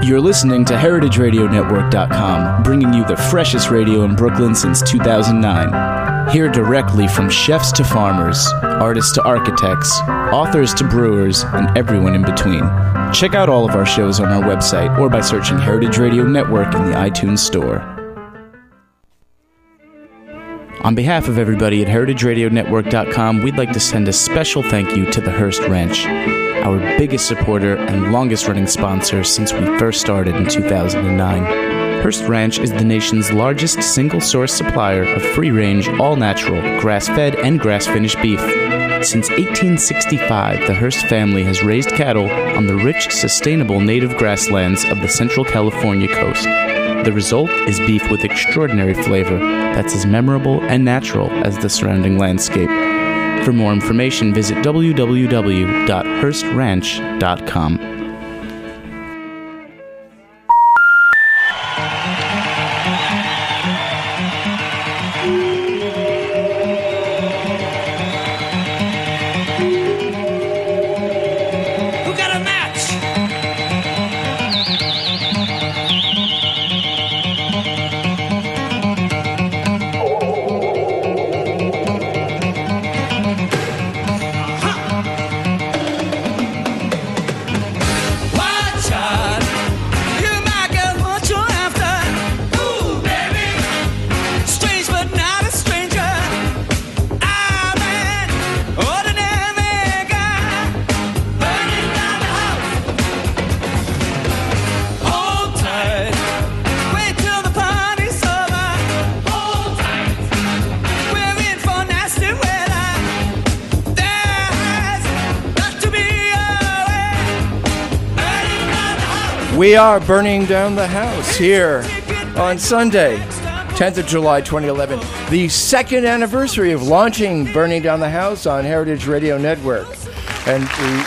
You're listening to HeritageRadioNetwork.com, bringing you the freshest radio in Brooklyn since 2009. Hear directly from chefs to farmers, artists to architects, authors to brewers, and everyone in between. Check out all of our shows on our website or by searching Heritage Radio Network in the iTunes Store. On behalf of everybody at HeritageRadioNetwork.com, we'd like to send a special thank you to the Hearst Ranch, our biggest supporter and longest-running sponsor since we first started in 2009. Hearst Ranch is the nation's largest single-source supplier of free-range, all-natural, grass-fed, and grass-finished beef. Since 1865, the Hearst family has raised cattle on the rich, sustainable native grasslands of the Central California coast. The result is beef with extraordinary flavor that's as memorable and natural as the surrounding landscape. For more information, visit www.hearstranch.com. We are burning down the house here on Sunday, 10th of July, 2011, the second anniversary of launching Burning Down the House on Heritage Radio Network. And we...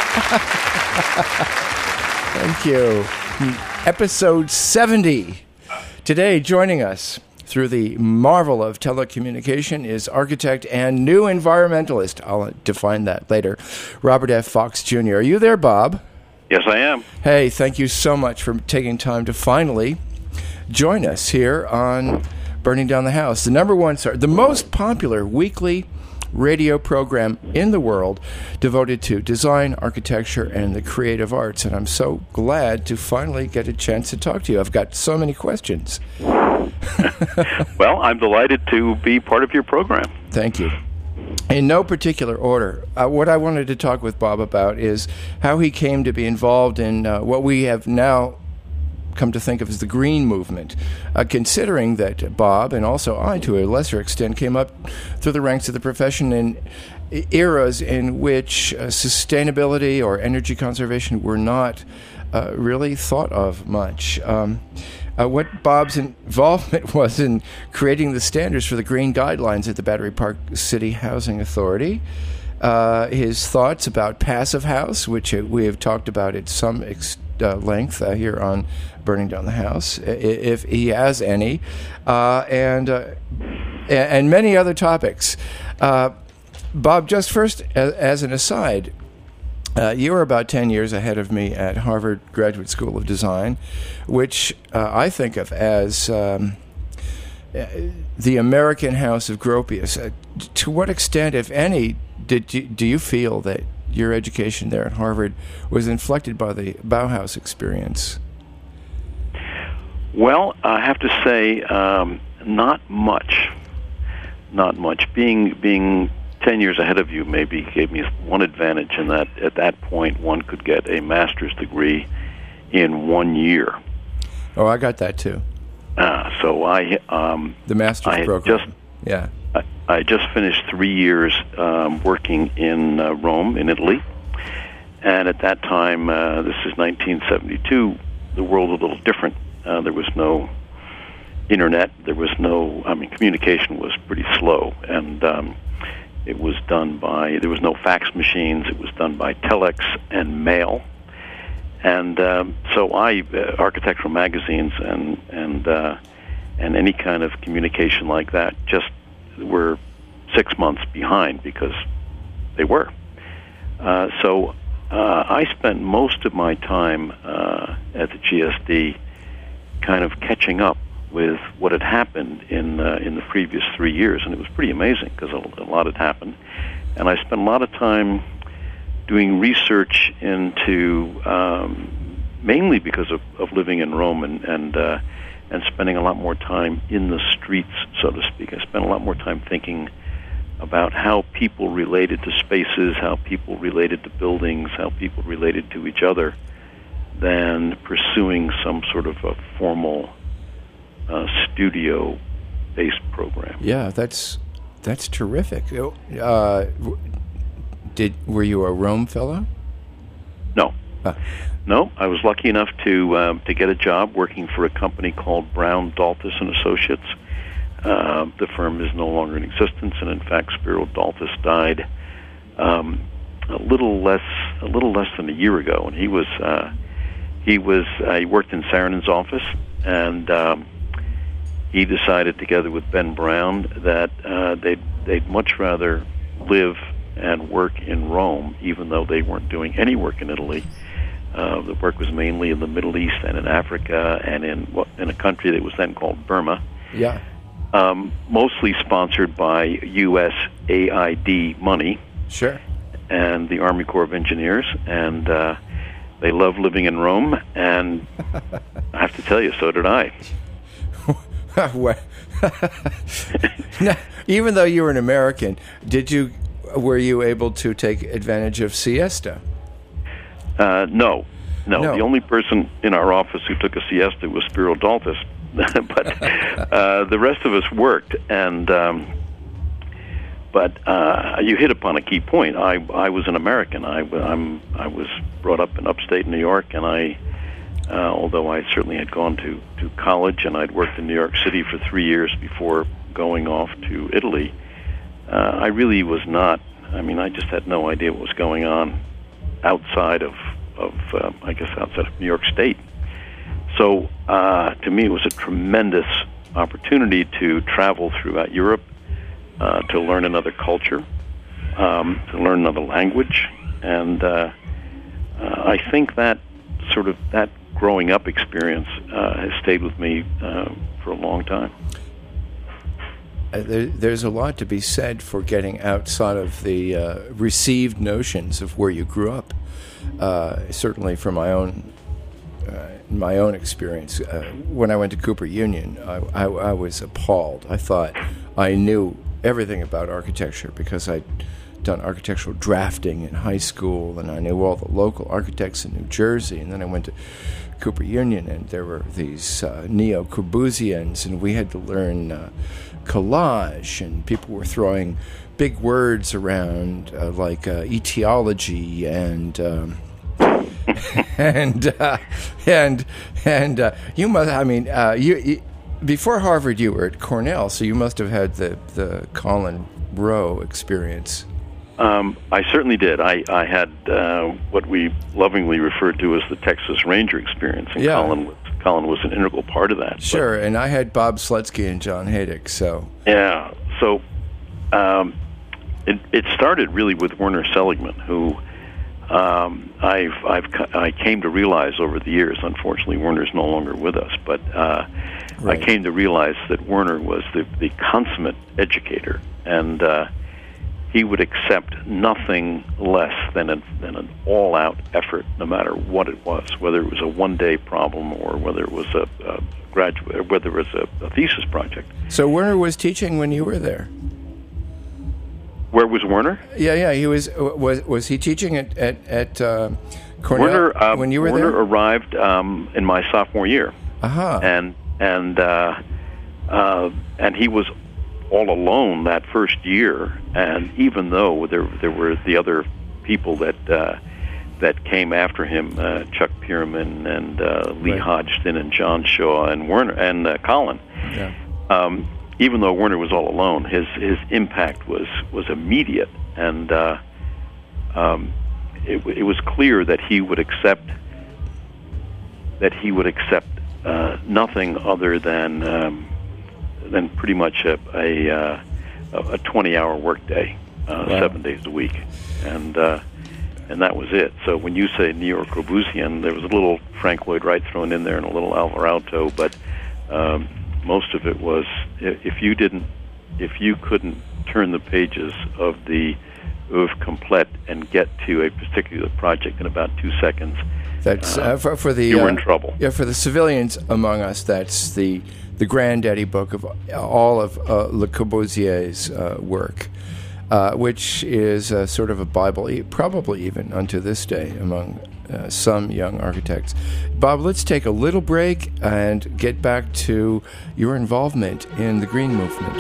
Thank you. Episode 70. Today, joining us through the marvel of telecommunication is architect and new environmentalist. I'll define that later. Robert F. Fox Jr. Are you there, Bob? Yes, I am. Hey, thank you so much for taking time to finally join us here on Burning Down the House, the the most popular weekly radio program in the world devoted to design, architecture, and the creative arts. And I'm so glad to finally get a chance to talk to you. I've got so many questions. Well, I'm delighted to be part of your program. Thank you. In no particular order, what I wanted to talk with Bob about is how he came to be involved in what we have now come to think of as the green movement, considering that Bob, and also I to a lesser extent, came up through the ranks of the profession in eras in which sustainability or energy conservation were not really thought of much. What Bob's involvement was in creating the standards for the green guidelines at the Battery Park City Housing Authority, his thoughts about Passive House, which we have talked about at some length here on Burning Down the House, if he has any, and many other topics. Bob, just first, as an aside, you were about 10 years ahead of me at Harvard Graduate School of Design, which I think of as the American House of Gropius. To what extent, if any, do you feel that your education there at Harvard was inflected by the Bauhaus experience? Well, I have to say, not much. Not much. Being 10 years ahead of you maybe gave me one advantage in that at that point one could get a master's degree in 1 year. Oh, I got that too. So I the master's program. I just finished 3 years working in Rome, in Italy, and at that time, this is 1972. The world was a little different. There was no internet. There was no. Communication was pretty slow, and it was done by. There was no fax machines. It was done by telex and mail. And so architectural magazines and any kind of communication like that just were 6 months behind because they were. So I spent most of my time at the GSD kind of catching up with what had happened in the previous 3 years, and it was pretty amazing because a lot had happened. And I spent a lot of time doing research into, mainly because of living in Rome and spending a lot more time in the streets, so to speak. I spent a lot more time thinking about how people related to spaces, how people related to buildings, how people related to each other, than pursuing some sort of a formal studio-based program. Yeah, that's terrific. Were you a Rome fellow? No. No, I was lucky enough to get a job working for a company called Brown, Daltas and Associates. The firm is no longer in existence, and in fact, Spiro Daltas died a little less than a year ago. And he worked in Saarinen office, and he decided, together with Ben Brown, that they'd much rather live and work in Rome, even though they weren't doing any work in Italy. The work was mainly in the Middle East and in Africa and in a country that was then called Burma. Yeah. Mostly sponsored by USAID money. Sure. And the Army Corps of Engineers, and they loved living in Rome, and I have to tell you, so did I. Now, even though you were an American, were you able to take advantage of siesta? No. The only person in our office who took a siesta was Spiro Daltas, but the rest of us worked. And but you hit upon a key point. I was an American. I was brought up in upstate New York, and although I certainly had gone to college and I'd worked in New York City for 3 years before going off to Italy, I really was not. I mean, I just had no idea what was going on outside of New York State. So to me, it was a tremendous opportunity to travel throughout Europe, to learn another culture, to learn another language, and I think that that growing up experience has stayed with me for a long time. There's a lot to be said for getting outside of the received notions of where you grew up. Certainly, from my own experience, when I went to Cooper Union, I was appalled. I thought I knew everything about architecture because I'd done architectural drafting in high school, and I knew all the local architects in New Jersey. And then I went to Cooper Union, and there were these neo-Corbusians, and we had to learn collage, and people were throwing big words around like etiology and you must. I mean, you before Harvard, you were at Cornell, so you must have had the Colin Rowe experience. I certainly did. I had what we lovingly referred to as the Texas Ranger experience, and yeah. Colin was an integral part of that. Sure, and I had Bob Slutsky and John Haydick. So yeah, so it started really with Werner Seligman, who I came to realize over the years. Unfortunately, Werner's no longer with us, but right. I came to realize that Werner was the consummate educator, and he would accept nothing less than an all-out effort, no matter what it was, whether it was a one-day problem or whether it was a thesis project. So Werner was teaching when you were there. Where was Werner? Yeah. He was he teaching at Cornell Werner, when you were Werner there? arrived in my sophomore year, and he was all alone that first year. And even though there were the other people that came after him, Chuck Pierman and Lee right. Hodgson and John Shaw and Werner and Colin. Yeah. Even though Werner was all alone, his impact was immediate, and it was clear that he would accept nothing other than pretty much a 20-hour workday, wow. 7 days a week, and and that was it. So when you say New York Corbusian, there was a little Frank Lloyd Wright thrown in there and a little Alvarado, but most of it was if you couldn't turn the pages of the oeuvre complete and get to a particular project in about 2 seconds, that's for the you were in trouble. Yeah, for the civilians among us, that's the granddaddy book of all of Le Corbusier's work, which is sort of a Bible, probably even unto this day among some young architects. Bob, let's take a little break and get back to your involvement in the Green Movement.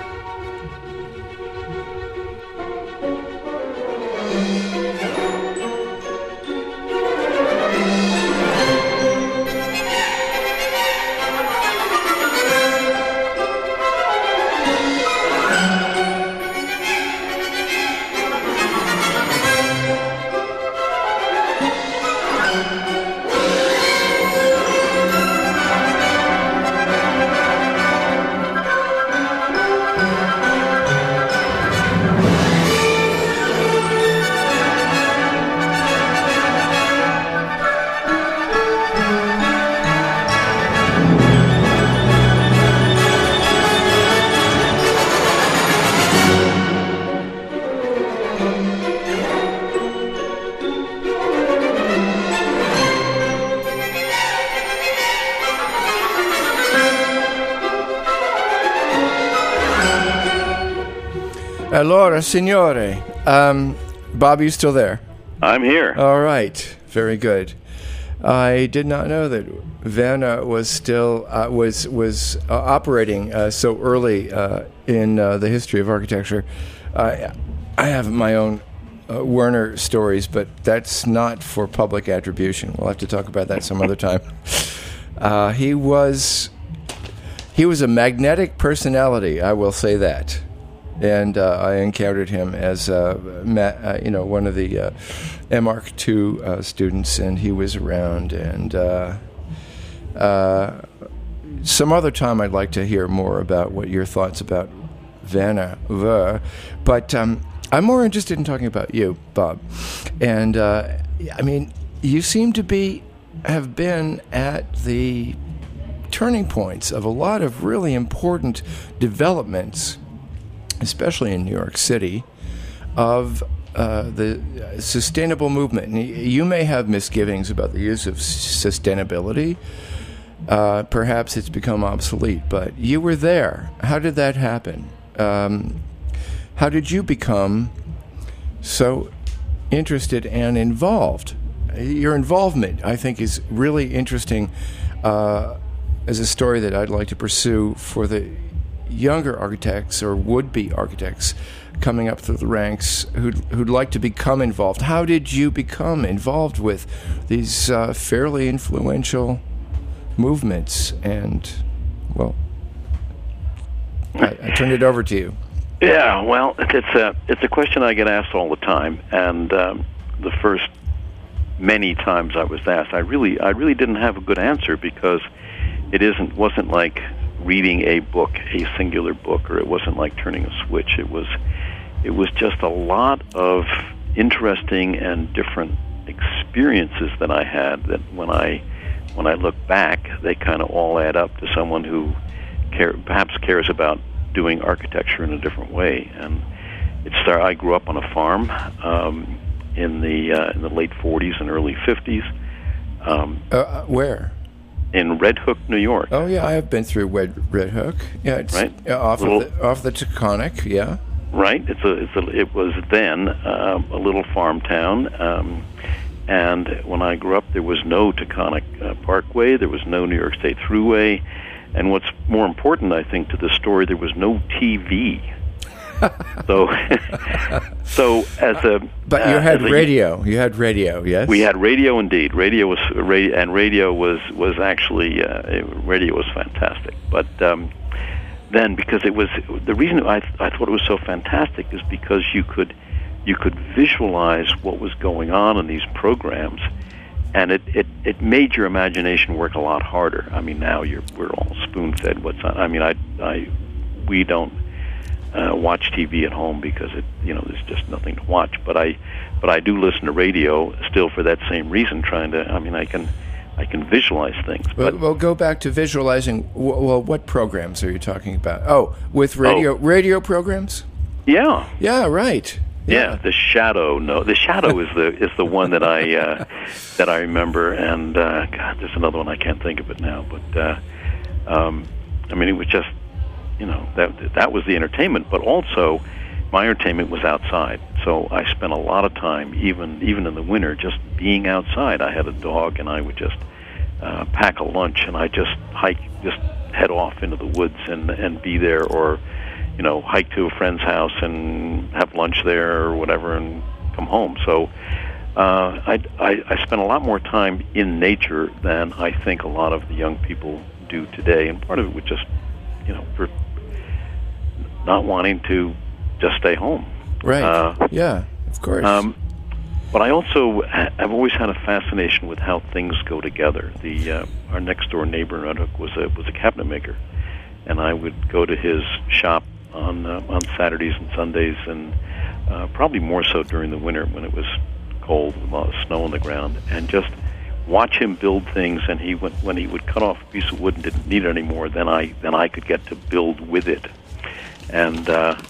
Allora, signore. Bob, you still there? I'm here. All right. Very good. I did not know that Werner was still was operating so early in the history of architecture. I have my own Werner stories, but that's not for public attribution. We'll have to talk about that some other time. He was a magnetic personality, I will say that. And I encountered him as one of the MArch II students, and he was around. And some other time, I'd like to hear more about what your thoughts about Werner were. But I'm more interested in talking about you, Bob. And you seem to have been at the turning points of a lot of really important developments, especially in New York City, of the sustainable movement. And you may have misgivings about the use of sustainability. Perhaps it's become obsolete, but you were there. How did that happen? How did you become so interested and involved? Your involvement, I think, is really interesting as a story that I'd like to pursue for the younger architects or would-be architects coming up through the ranks who'd like to become involved. How did you become involved with these fairly influential movements? And, well, I turn it over to you. Yeah, well, it's a question I get asked all the time, and the first many times I was asked, I really didn't have a good answer, because it wasn't like reading a book, a singular book, or it wasn't like turning a switch. It was just a lot of interesting and different experiences that I had, that when I look back, they kind of all add up to someone who perhaps cares about doing architecture in a different way. And I grew up on a farm in the late 40s and early 50s. Where? In Red Hook, New York. Oh yeah, I have been through Red Hook. Yeah, it's right. Off the Taconic. Yeah. Right. It was then a little farm town, and when I grew up, there was no Taconic Parkway. There was no New York State Thruway, and what's more important, I think, to the story, there was no TV. So But you had radio. You had radio, yes. We had radio, indeed. Radio was actually radio was fantastic. But then, because it was the reason I thought it was so fantastic is because you could visualize what was going on in these programs, and it made your imagination work a lot harder. I mean, now we're all spoon fed what's on. I mean, we don't watch TV at home because there's just nothing to watch. But but I do listen to radio still for that same reason. I can visualize things. But we'll go back to visualizing. Well, what programs are you talking about? Oh, with radio programs? Yeah. Yeah, right. Yeah, the Shadow. No, the Shadow is the one that I remember, and God, there's another one I can't think of it now. But it was just, that was the entertainment, but also my entertainment was outside. So I spent a lot of time, even in the winter, just being outside. I had a dog, and I would just pack a lunch, and I just head off into the woods and be there, or hike to a friend's house and have lunch there or whatever, and come home. So I spent a lot more time in nature than I think a lot of the young people do today, and part of it was just, for not wanting to just stay home. Right. Yeah, of course. But I also have always had a fascination with how things go together. Our next door neighbor in Red Hook was a cabinet maker, and I would go to his shop on Saturdays and Sundays, and probably more so during the winter when it was cold, with a lot of snow on the ground, and just watch him build things. And when he would cut off a piece of wood and didn't need it anymore, then I could get to build with it. And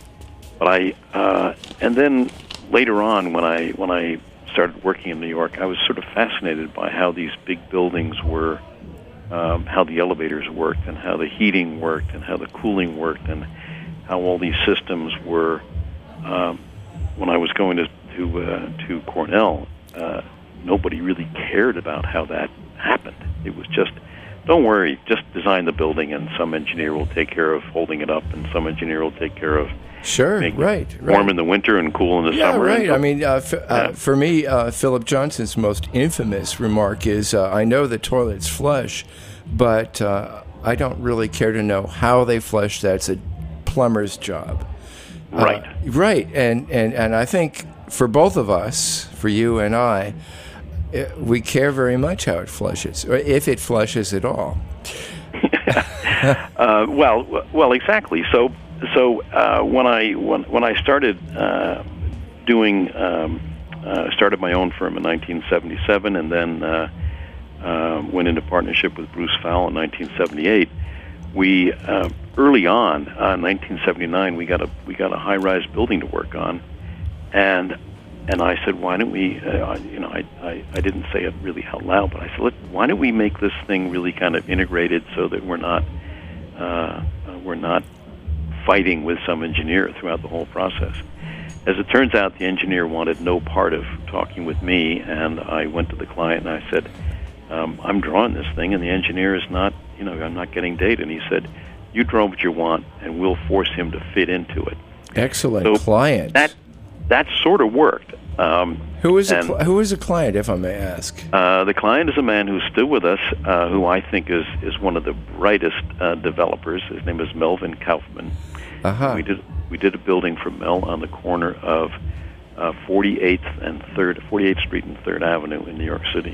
and then later on, when I started working in New York, I was sort of fascinated by how these big buildings were, how the elevators worked, and how the heating worked, and how the cooling worked, and how all these systems were. When I was going to Cornell, nobody really cared about how that happened. It was just, don't worry, just design the building, and some engineer will take care of holding it up, and some engineer will take care of making it warm in the winter and cool in the summer. Yeah, right. For me, Philip Johnson's most infamous remark is, I know the toilets flush, but I don't really care to know how they flush. That's a plumber's job. Right. Right. And I think for both of us, for you and I, we care very much how it flushes, or if it flushes at all. Well, exactly. So when I started started my own firm in 1977, and then went into partnership with Bruce Fowle in 1978. We early on, 1979, we got a high-rise building to work on, and I said, why don't we? I didn't say it really out loud, but I said, why don't we make this thing really kind of integrated so that we're not fighting with some engineer throughout the whole process. As it turns out, the engineer wanted no part of talking with me, and I went to the client and I said, I'm drawing this thing, and the engineer is not, I'm not getting data. And he said, you draw what you want, and we'll force him to fit into it. Excellent client. That sort of worked. Who is a client, if I may ask? The client is a man who's still with us, who I think is one of the brightest developers. His name is Melvin Kaufman. Uh-huh. We did a building for Mel on the corner of 48th Street and 3rd Avenue in New York City.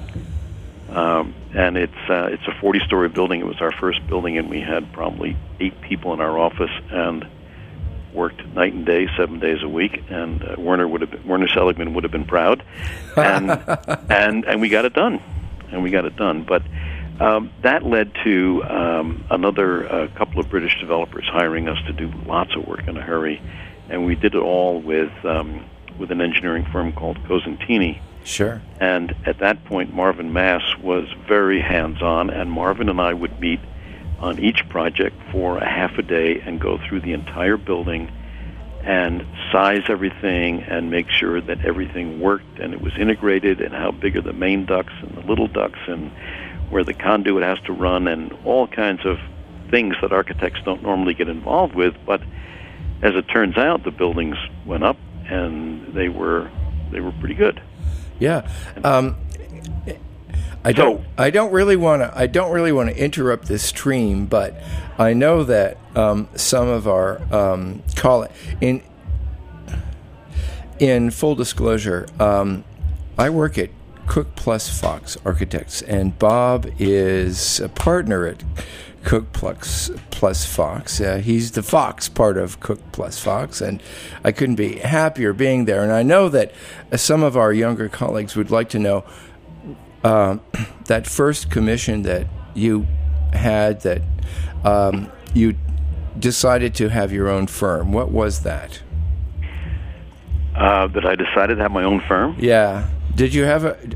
And it's a 40-story building. It was our first building, and we had probably 8 people in our office, and worked night and day, 7 days a week. And Werner Seligman would have been proud, and we got it done. But that led to another couple of British developers hiring us to do lots of work in a hurry, and we did it all with an engineering firm called Cosentini. Sure. And at that point, Marvin Mass was very hands-on, and Marvin and I would meet on each project for a half a day and go through the entire building and size everything and make sure that everything worked and it was integrated, and how big are the main ducts and the little ducts, and where the conduit has to run, and all kinds of things that architects don't normally get involved with. But as it turns out, the buildings went up, and they were pretty good. Yeah. I don't really want to interrupt this stream, but I know that some of our in full disclosure, I work at Cook Plus Fox Architects, and Bob is a partner at Cook plus Fox. He's the Fox part of Cook plus Fox, and I couldn't be happier being there. And I know that some of our younger colleagues would like to know that first commission that you had, that you decided to have your own firm. What was that? That I decided to have my own firm? Yeah. Did you have a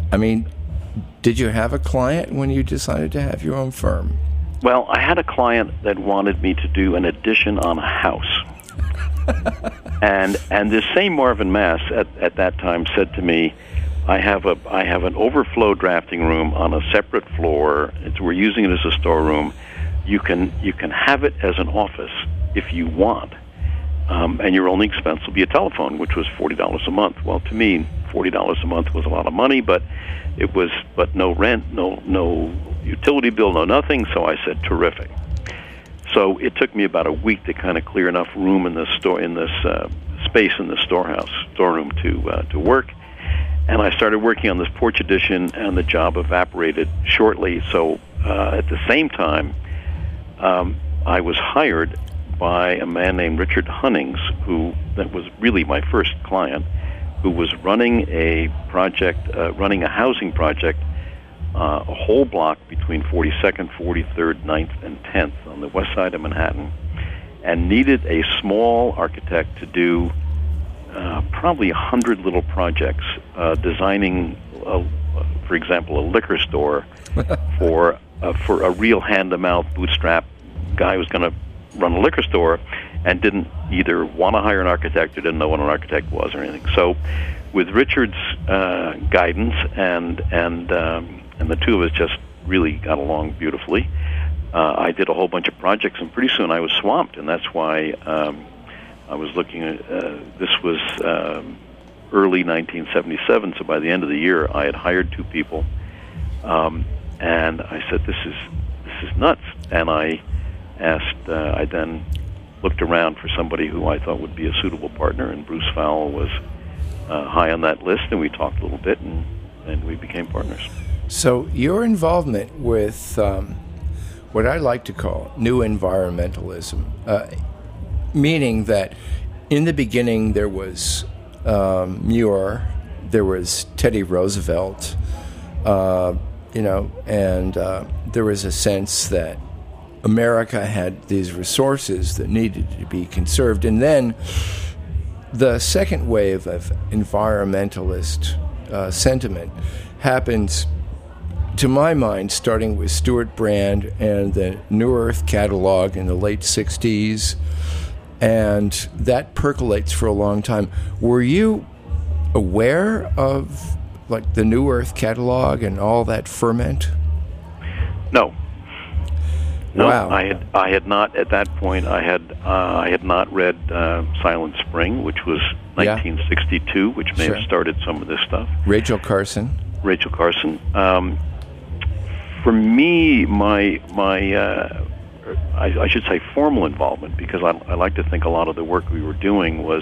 client when you decided to have your own firm? Well, I had a client that wanted me to do an addition on a house. and this same Marvin Mass at that time said to me, I have an overflow drafting room on a separate floor. We're using it as a storeroom. You can have it as an office if you want. And your only expense will be a telephone, which was $40 a month. Well, to me, $40 a month was a lot of money, but no rent, no utility bill, no nothing. So I said, terrific. So it took me about a week to kind of clear enough room in this space in the storeroom to work. And I started working on this porch addition, and the job evaporated shortly. So at the same time, I was hired by a man named Richard Hunnings, that was really my first client, who was running a housing project, a whole block between 42nd, 43rd, 9th, and 10th on the west side of Manhattan, and needed a small architect to do probably 100 little projects, designing, for example, a liquor store for a real hand-to-mouth bootstrap guy who was going to run a liquor store and didn't either want to hire an architect or didn't know what an architect was or anything. So with Richard's guidance and the two of us just really got along beautifully, I did a whole bunch of projects, and pretty soon I was swamped, and that's why I was looking at this was early 1977, so by the end of the year I had hired 2 people, and I said, this is nuts. And I then looked around for somebody who I thought would be a suitable partner, and Bruce Fowle was high on that list, and we talked a little bit, and we became partners. So your involvement with what I like to call new environmentalism, meaning that in the beginning there was Muir, there was Teddy Roosevelt, and there was a sense that America had these resources that needed to be conserved. And then the second wave of environmentalist sentiment happens, to my mind, starting with Stuart Brand and the New Earth catalog in the late 60s, and that percolates for a long time. Were you aware of the New Earth catalog and all that ferment? No. Wow. I had not at that point. I had not read Silent Spring, which was 1962, which may have started some of this stuff. Rachel Carson. For me, my I should say formal involvement, because I like to think a lot of the work we were doing was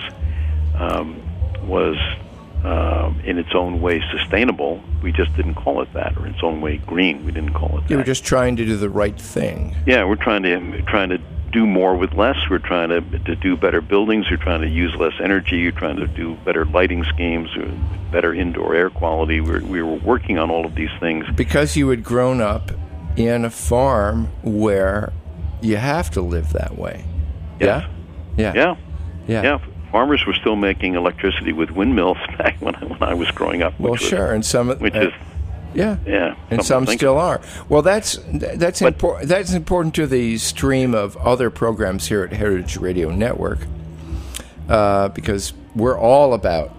in its own way sustainable. We just didn't call it that, or in its own way green. We didn't call it that. You were just trying to do the right thing. Yeah, we're trying to do more with less. We're trying to do better buildings. We're trying to use less energy. We're trying to do better lighting schemes, better indoor air quality. We were working on all of these things. Because you had grown up in a farm where you have to live that way. Yes. Yeah. Farmers were still making electricity with windmills back when I was growing up. And some and some still are. Well, that's important. That's important to the stream of other programs here at Heritage Radio Network, because we're all about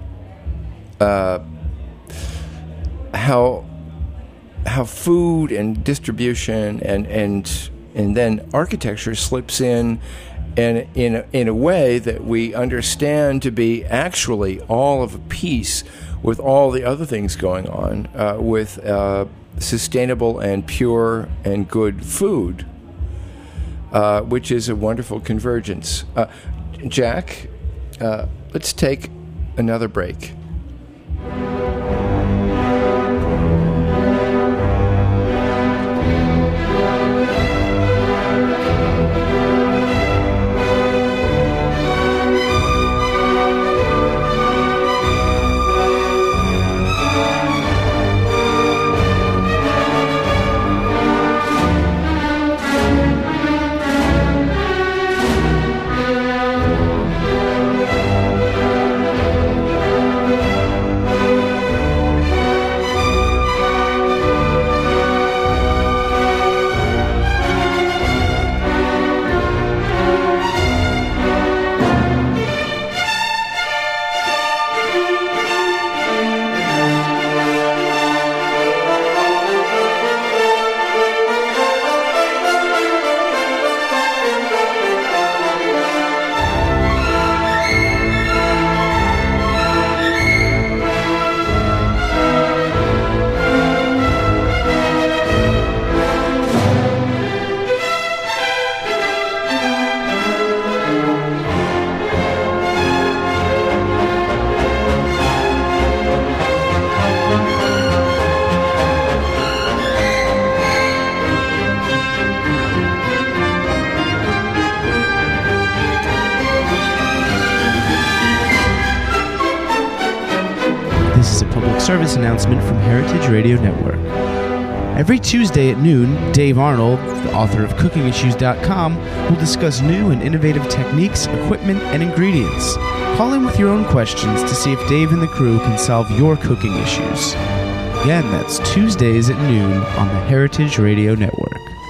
how food and distribution and then architecture slips in. And in a way that we understand to be actually all of a piece with all the other things going on, with sustainable and pure and good food, which is a wonderful convergence. Jack, let's take another break. is a public service announcement from Heritage Radio Network. Every Tuesday at noon, Dave Arnold, the author of CookingIssues.com, will discuss new and innovative techniques, equipment, and ingredients. Call in with your own questions to see if Dave and the crew can solve your cooking issues. Again, that's Tuesdays at noon on the Heritage Radio Network.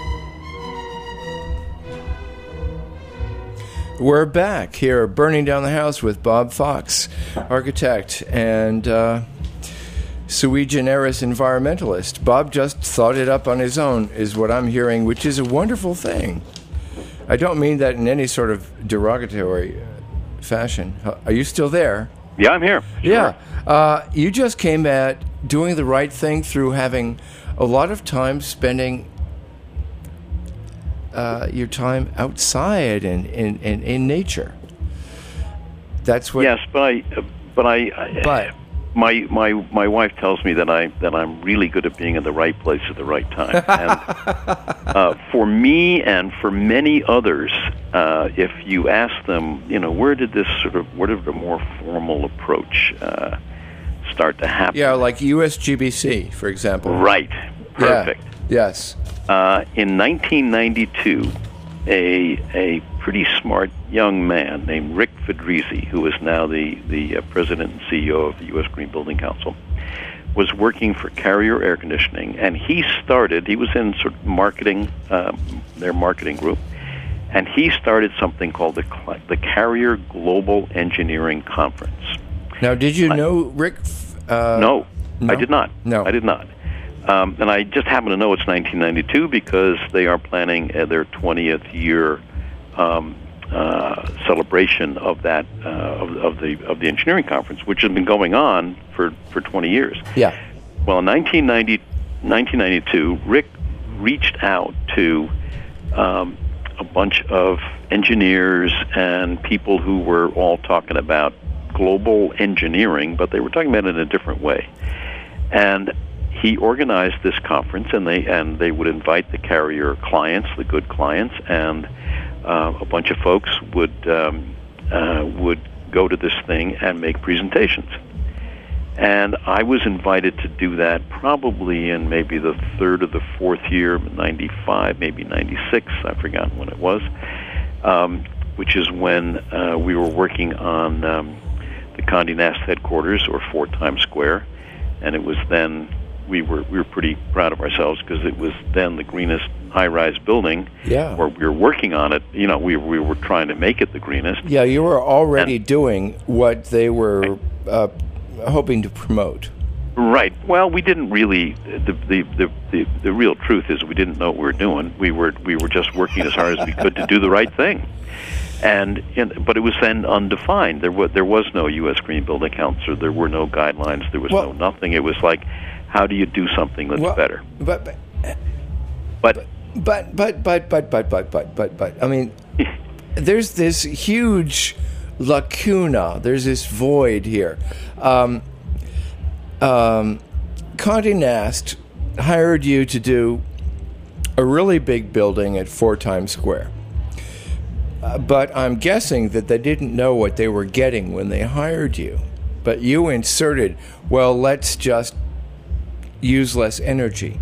We're back here, Burning Down the House with Bob Fox, architect and sui generis environmentalist. Bob just thought it up on his own, is what I'm hearing, which is a wonderful thing. I don't mean that in any sort of derogatory fashion. Are you still there? Yeah, I'm here. Sure. Yeah. You just came at doing the right thing through having a lot of time spending your time outside and in nature. That's what. Yes, but my wife tells me that I'm really good at being in the right place at the right time. And for me and for many others, if you ask them, where did the more formal approach start to happen? Yeah, like USGBC, for example. Right. Perfect. Yeah. Yes. In 1992, a pretty smart young man named Rick Fedrizzi, who is now the president and CEO of the U.S. Green Building Council, was working for Carrier Air Conditioning, and he was in sort of marketing, their marketing group, and he started something called the Carrier Global Engineering Conference. Now, did you know Rick? No, I did not. No, I did not. And I just happen to know it's 1992 because they are planning their 20th year celebration of that of the engineering conference, which has been going on for 20 years. Yeah. Well, in 1992, Rick reached out to a bunch of engineers and people who were all talking about global engineering, but they were talking about it in a different way. And he organized this conference, and they would invite the Carrier clients, the good clients, and a bunch of folks would go to this thing and make presentations. And I was invited to do that probably in maybe the third or the fourth year, 95, maybe 96, I've forgotten when it was, which is when we were working on the Condé Nast headquarters, or 4 Times Square, and it was then we were pretty proud of ourselves because it was then the greenest high-rise building. Yeah. Or we were working on it. We were trying to make it the greenest. Yeah, you were already doing what they were hoping to promote. Right. Well, we didn't really. The real truth is we didn't know what we were doing. We were just working as hard as we could to do the right thing. But it was then undefined. There was no U.S. Green Building Council. There were no guidelines. There was no nothing. It was like, how do you do something that's better? But I mean, there's this huge lacuna. There's this void here. Condé Nast hired you to do a really big building at 4 Times Square. But I'm guessing that they didn't know what they were getting when they hired you. But you inserted, well, let's just use less energy.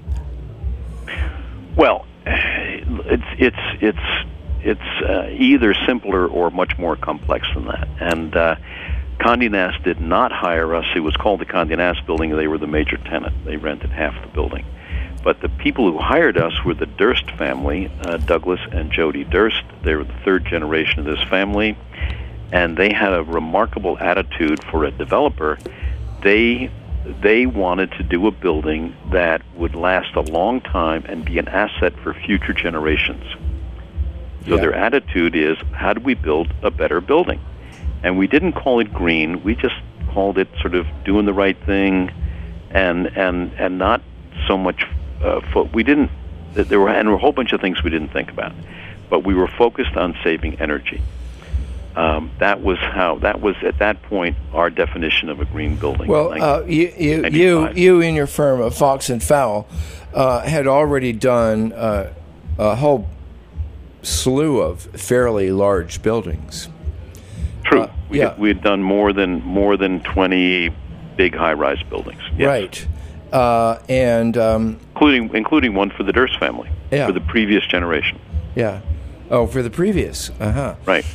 Well, it's either simpler or much more complex than that. And Condé Nast did not hire us. It was called the Condé Nast Building. They were the major tenant. They rented half the building. But the people who hired us were the Durst family, Douglas and Jody Durst. They were the third generation of this family, and they had a remarkable attitude for a developer. They wanted to do a building that would last a long time and be an asset for future generations. So their attitude is, how do we build a better building? And we didn't call it green. We just called it sort of doing the right thing, and not so much. We didn't. There were a whole bunch of things we didn't think about, but we were focused on saving energy. That was at that point our definition of a green building. Well, you in your firm of Fox and Fowle had already done a whole slew of fairly large buildings. True. We had done more than 20 big high-rise buildings. Yes. Right. And including one for the Durst family, yeah. for the previous generation. Yeah. Oh, for the previous. Right.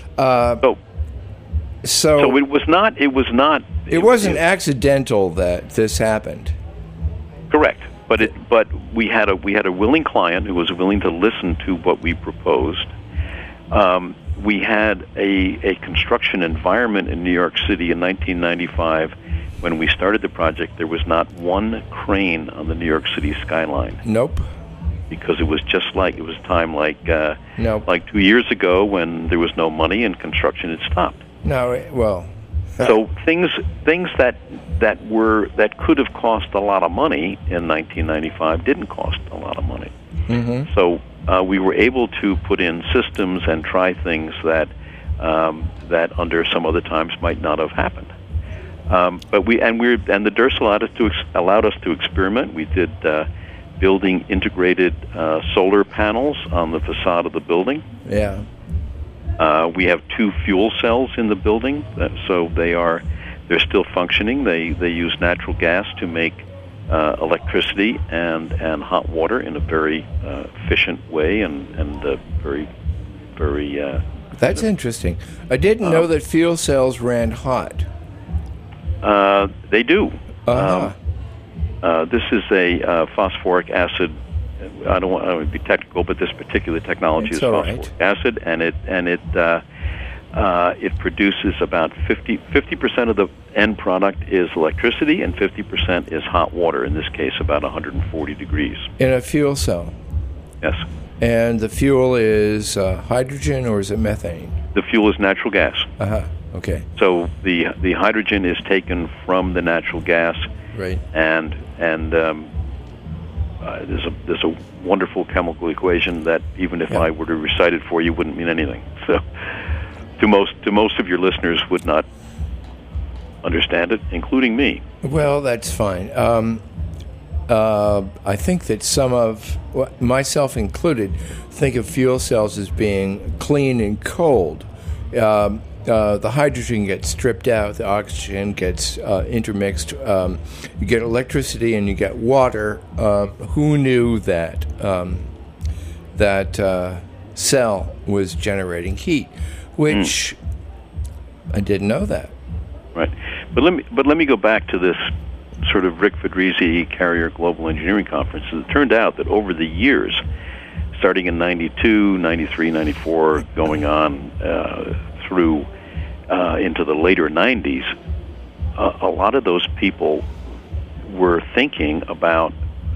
So it was not. It wasn't accidental that this happened. Correct. But we had a willing client who was willing to listen to what we proposed. We had a construction environment in New York City in 1995. When we started the project, there was not one crane on the New York City skyline. Nope. Because it was time like nope. like 2 years ago when there was no money and construction had stopped. No, well. So things that could have cost a lot of money in 1995 didn't cost a lot of money. Mm-hmm. So we were able to put in systems and try things that under some other times might not have happened. But the Durst allowed us to experiment. We did building integrated solar panels on the facade of the building. Yeah. We have 2 fuel cells in the building, so they're still functioning. They use natural gas to make electricity and hot water in a very efficient way and very. That's interesting. I didn't know that fuel cells ran hot. They do. Uh-huh. This is a phosphoric acid. I don't want to be technical, but this particular technology is phosphoric acid, and it produces about 50% of the end product is electricity, and 50% is hot water. In this case, about 140 degrees. In a fuel cell. Yes. And the fuel is hydrogen, or is it methane? The fuel is natural gas. Okay. So the hydrogen is taken from the natural gas. Right. And there's a wonderful chemical equation that even if I were to recite it for you, wouldn't mean anything. So to most of your listeners would not understand it, including me. Well, that's fine. I think that some of, myself included, think of fuel cells as being clean and cold. The hydrogen gets stripped out, the oxygen gets intermixed. You get electricity and you get water. Who knew that cell was generating heat? Which I didn't know that. Right, but let me go back to this sort of Rick Fedrizzi Carrier Global Engineering Conference. It turned out that over the years, starting in 92, 93, 94, going on through into the later 90s, a lot of those people were thinking about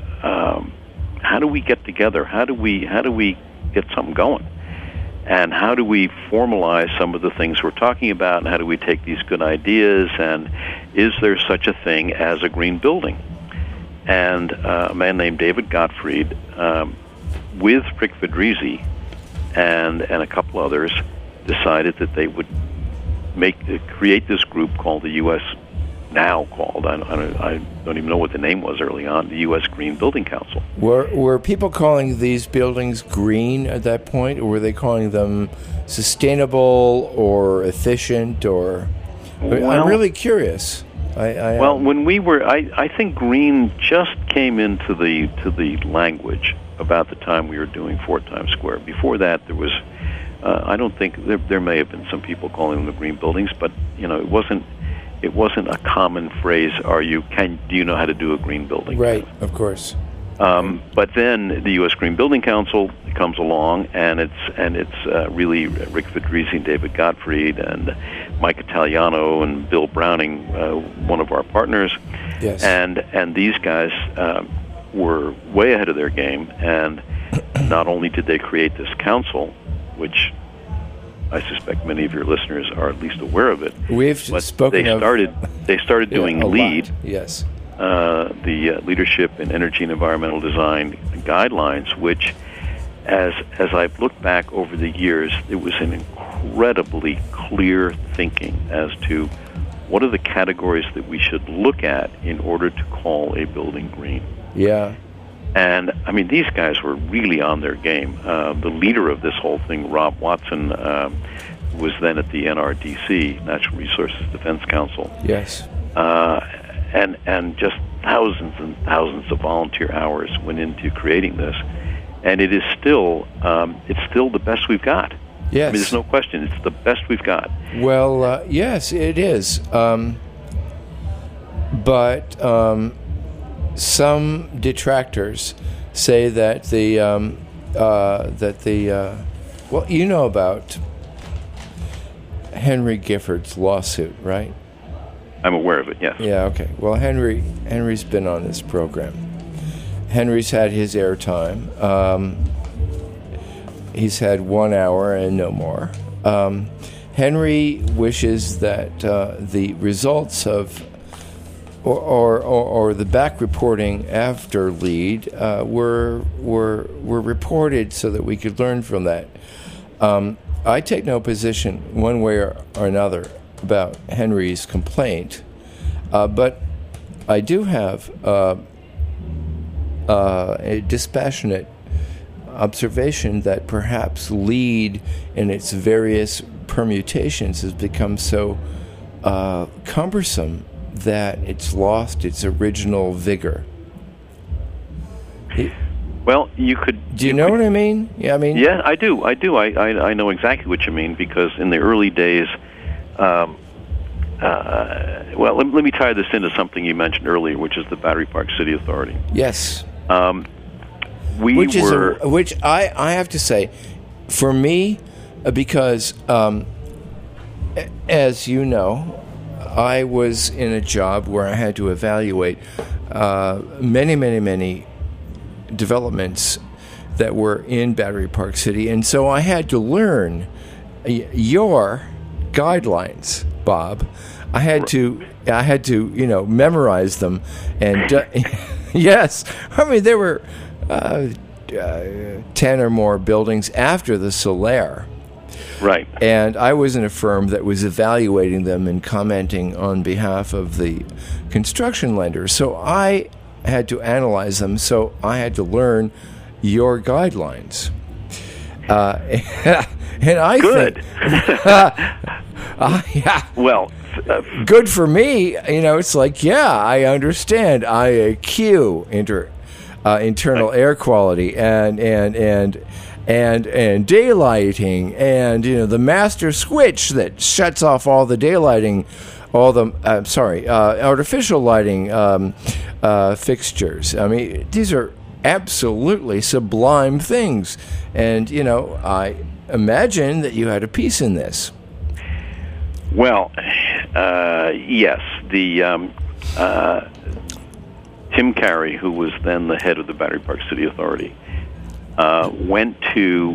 how do we get together? How do we get something going? And how do we formalize some of the things we're talking about? And how do we take these good ideas? And is there such a thing as a green building? And a man named David Gottfried, with Rick Fedrizzi and a couple others, decided that they would create this group called the U.S. now called, I don't even know what the name was early on, the U.S. Green Building Council. Were people calling these buildings green at that point, or were they calling them sustainable or efficient? Or I'm really curious. When we were, I think green just came into the language about the time we were doing Fort Times Square. Before that, there was, I don't think there may have been some people calling them green buildings, but it wasn't a common phrase. Do you know how to do a green building? Right, of course. But then the U.S. Green Building Council comes along, and it's really Rick Fedrizzi and David Gottfried and Mike Italiano and Bill Browning, one of our partners. Yes. And these guys were way ahead of their game, and not only did they create this council, which I suspect many of your listeners are at least aware of it. We've spoken They started doing LEED. Lot. Yes. The Leadership in Energy and Environmental Design guidelines, which, as I've looked back over the years, it was an incredibly clear thinking as to what are the categories that we should look at in order to call a building green. Yeah. And, I mean, these guys were really on their game. The leader of this whole thing, Rob Watson, was then at the NRDC, Natural Resources Defense Council. Yes. and just thousands and thousands of volunteer hours went into creating this, and it is still the best we've got. Yes. I mean, there's no question. It's the best we've got. Well, yes, it is. But some detractors say that well, you know about Henry Gifford's lawsuit, right? I'm aware of it, yes. Yeah, okay. Well, Henry's been on this program. Henry's had his airtime. He's had 1 hour and no more. Henry wishes that the results of or the back reporting after Lead were reported so that we could learn from that. I take no position one way or another about Henry's complaint, but I do have a dispassionate observation that perhaps Lead in its various permutations has become so cumbersome that it's lost its original vigor. Well, you could... Do you know what I mean? Yeah, I do. I know exactly what you mean, because in the early days... well, let me tie this into something you mentioned earlier, which is the Battery Park City Authority. Yes. Which I have to say, for me, because as you know, I was in a job where I had to evaluate many developments that were in Battery Park City, and so I had to learn your guidelines, Bob. I had to memorize them, and yes, I mean there were 10 or more buildings after the Solaire. Right. And I was in a firm that was evaluating them and commenting on behalf of the construction lender. So I had to analyze them, so I had to learn your guidelines. And I good. Yeah. Well, good for me. It's like, yeah, I understand IAQ, internal air quality, and daylighting, and the master switch that shuts off all the daylighting, all the artificial lighting fixtures. I mean, these are absolutely sublime things, and I imagine that you had a piece in this. Well, yes, the Tim Carey, who was then the head of the Battery Park City Authority, went to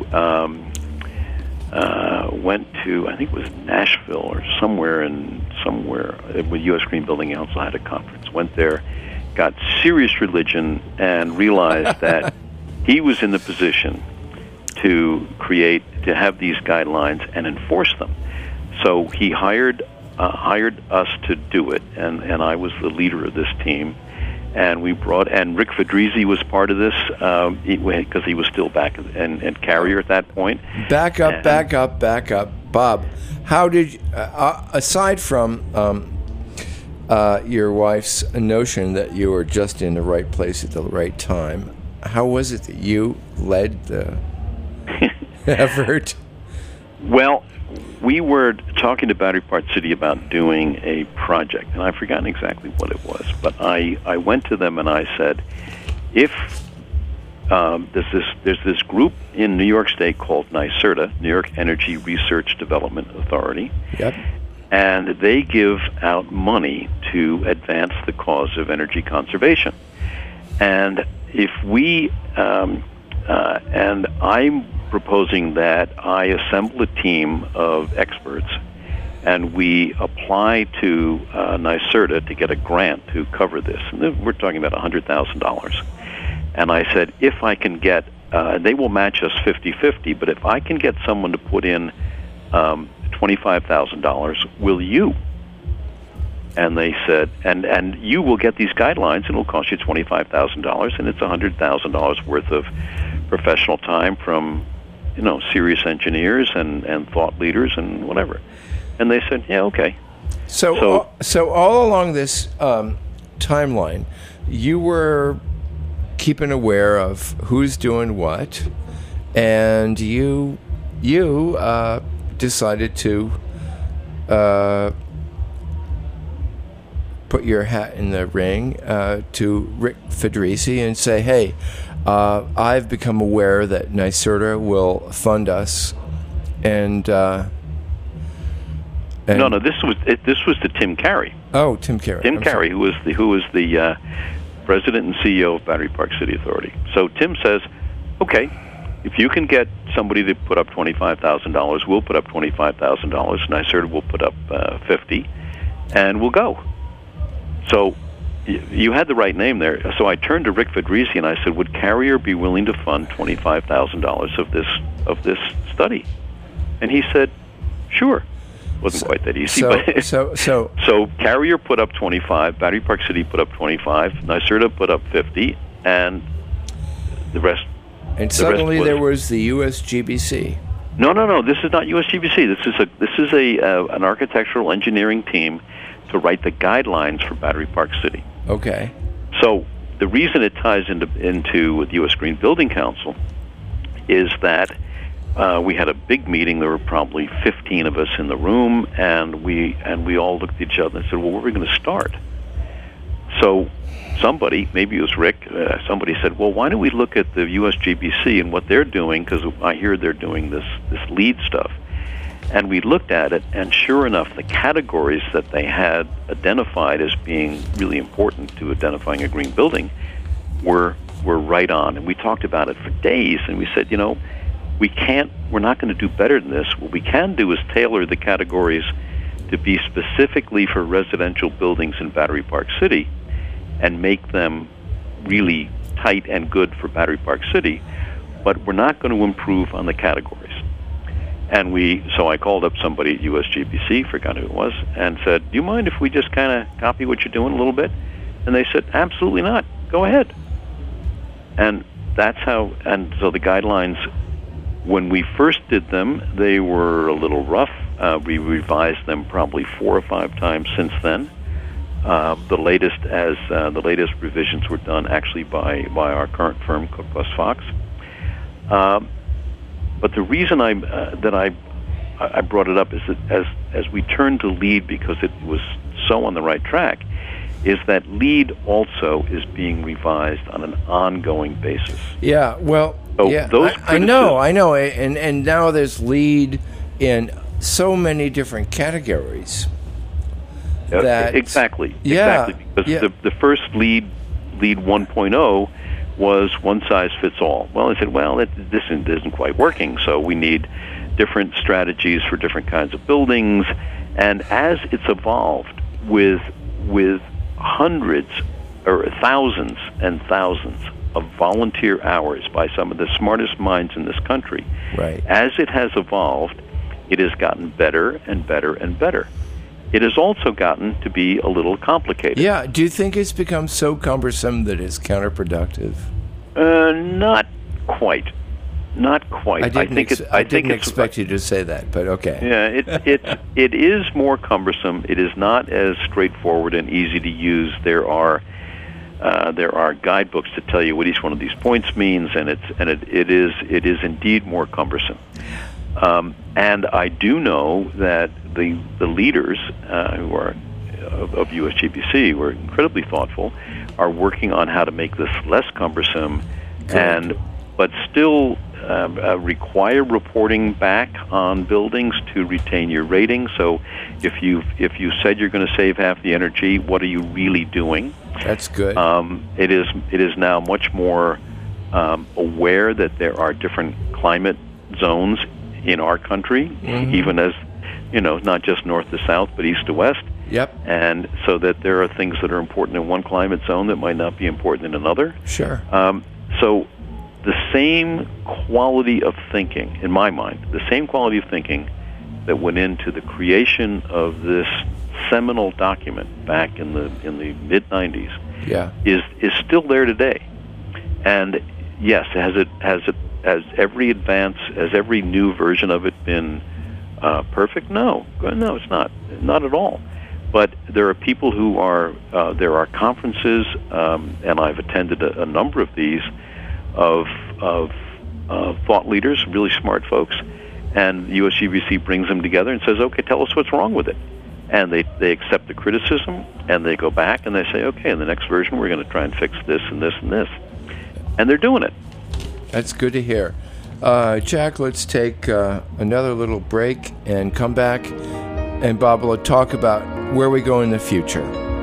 I think it was Nashville or somewhere, the U.S. Green Building Council had a conference. Went there, got serious religion, and realized that he was in the position to have these guidelines and enforce them. So he hired us to do it, and I was the leader of this team. And Rick Fedrizzi was part of this because he was still back at Carrier at that point. Back up. Bob, how did you, aside from your wife's notion that you were just in the right place at the right time, how was it that you led the effort? Well, we were talking to Battery Park City about doing a project, and I've forgotten exactly what it was, but I went to them and I said, if there's this group in New York State called NYSERDA, New York Energy Research Development Authority, yep, and they give out money to advance the cause of energy conservation. And if we, and I'm proposing that I assemble a team of experts and we apply to NYSERDA to get a grant to cover this. And we're talking about $100,000. And I said, if I can get, they will match us 50-50, but if I can get someone to put in $25,000, will you? And they said, and you will get these guidelines, and it'll cost you $25,000, and it's $100,000 worth of professional time from, serious engineers and thought leaders and whatever. And they said, yeah, okay. So all along this timeline, you were keeping aware of who's doing what, and you decided to put your hat in the ring to Rick Federici and say, hey, I've become aware that NYSERDA will fund us, and no, this was to Tim Carey. Oh, Tim Carey. Tim Carey, who was the president and CEO of Battery Park City Authority. So Tim says, okay, if you can get somebody to put up $25,000, we'll put up $25,000. NYSERDA will put up $50,000, and we'll go. So you had the right name there. So I turned to Rick Federici and I said, would Carrier be willing to fund $25,000 of this study? And he said, sure. Wasn't quite that easy. So Carrier put up 25, Battery Park City put up 25, NYSERDA put up 50, and the rest. And suddenly there was the USGBC. No. This is not USGBC. This is an architectural engineering team to write the guidelines for Battery Park City. Okay. So the reason it ties into the U.S. Green Building Council is that we had a big meeting. There were probably 15 of us in the room, and we all looked at each other and said, well, where are we going to start? So somebody, maybe it was Rick, somebody said, well, why don't we look at the USGBC and what they're doing, because I hear they're doing this LEED stuff. And we looked at it, and sure enough, the categories that they had identified as being really important to identifying a green building were right on. And we talked about it for days, and we said, we're not going to do better than this. What we can do is tailor the categories to be specifically for residential buildings in Battery Park City and make them really tight and good for Battery Park City, but we're not going to improve on the categories. And so I called up somebody at USGBC, forgot who it was, and said, do you mind if we just kind of copy what you're doing a little bit? And they said, absolutely not. Go ahead. And so the guidelines, when we first did them, they were a little rough. We revised them probably 4 or 5 times since then. The latest revisions were done actually by our current firm, Cook Plus Fox. But the reason I brought it up is that as we turned to LEED, because it was so on the right track, is that LEED also is being revised on an ongoing basis. Yeah, well, so yeah, I know, and now there's LEED in so many different categories. Exactly. Yeah, because the first LEED 1.0 was one size fits all. Well, I said, this isn't quite working, so we need different strategies for different kinds of buildings. And as it's evolved with hundreds or thousands and thousands of volunteer hours by some of the smartest minds in this country, right. As it has evolved, it has gotten better and better and better. It has also gotten to be a little complicated. Yeah. Do you think it's become so cumbersome that it's counterproductive? Not quite. Not quite. I didn't expect you to say that, but okay. Yeah, it is more cumbersome. It is not as straightforward and easy to use. There are guidebooks to tell you what each one of these points means, and it is indeed more cumbersome. And I do know that the leaders who are of USGBC, who are incredibly thoughtful, are working on how to make this less cumbersome, but still require reporting back on buildings to retain your rating. So if you said you're going to save half the energy, what are you really doing? That's good. It is now much more aware that there are different climate zones in our country, even as not just north to south, but east to west. Yep. And so that there are things that are important in one climate zone that might not be important in another. Sure. So the same quality of thinking, in my mind, the same quality of thinking that went into the creation of this seminal document back in the mid-90s, is still there today. And yes, has every new version of it been perfect? No, it's not at all. But there are people who are, there are conferences, and I've attended a number of these, of thought leaders, really smart folks, and USGBC brings them together and says, okay, tell us what's wrong with it. And they accept the criticism, and they go back and they say, okay, in the next version we're going to try and fix this and this and this. And they're doing it. That's good to hear. Jack, let's take another little break and come back, and Bob will talk about where we go in the future.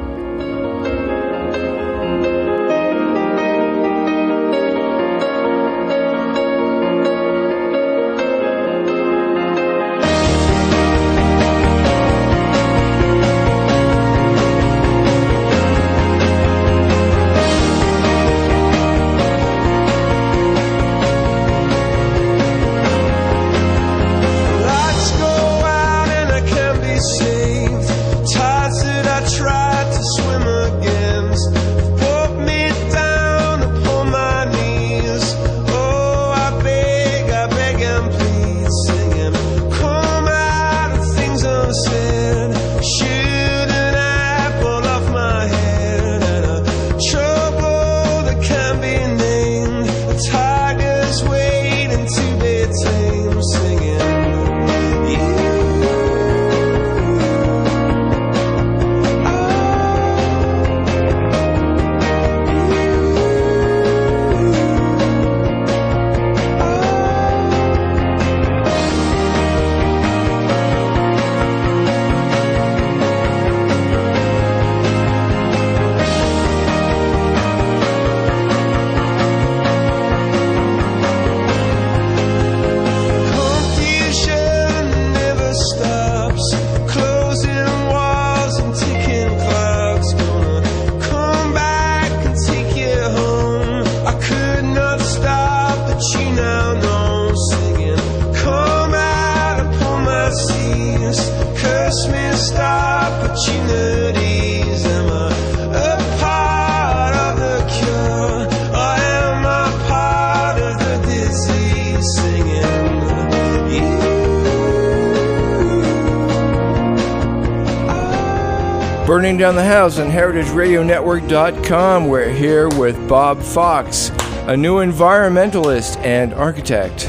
Burning Down the House on HeritageRadioNetwork.com. We're here with Bob Fox, a new environmentalist and architect.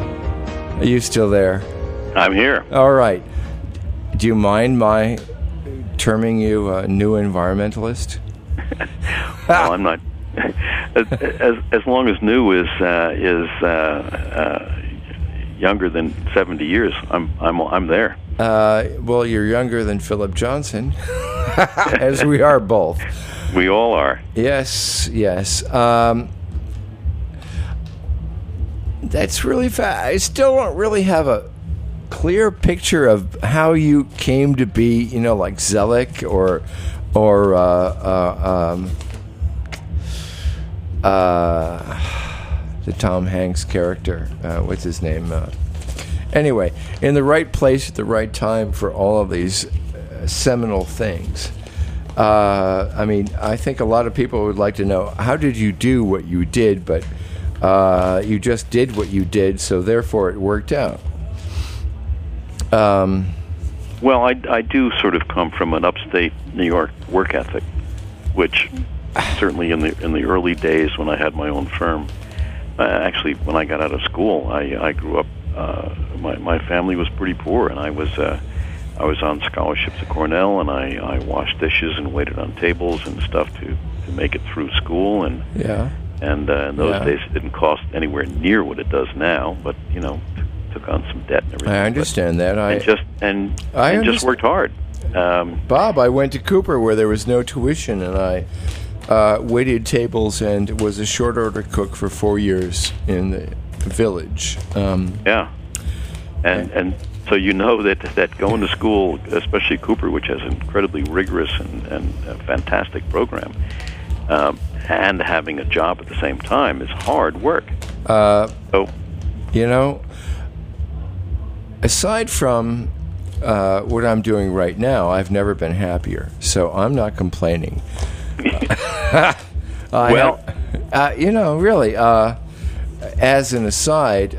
Are you still there? I'm here. All right. Do you mind my terming you a new environmentalist? Well, I'm not. As long as new is younger than 70 years, I'm there. Well, you're younger than Philip Johnson, as we are both. We all are. Yes. That's really fast. I still don't really have a clear picture of how you came to be, like Zellick or the Tom Hanks character. What's his name? Anyway, in the right place at the right time for all of these seminal things. I think a lot of people would like to know, how did you do what you did, but you just did what you did, so therefore it worked out. Well, I do sort of come from an upstate New York work ethic, which certainly in the early days when I had my own firm, actually when I got out of school, I grew up. My family was pretty poor, and I was on scholarships at Cornell, and I washed dishes and waited on tables and stuff to make it through school, and in those days it didn't cost anywhere near what it does now, but took on some debt and everything. I understand that. I just worked hard. Bob, I went to Cooper where there was no tuition, and I waited tables and was a short order cook for 4 years in the village. And so that going to school, especially Cooper, which has an incredibly rigorous and a fantastic program, and having a job at the same time is hard work. Aside from what I'm doing right now, I've never been happier, so I'm not complaining. Really, as an aside,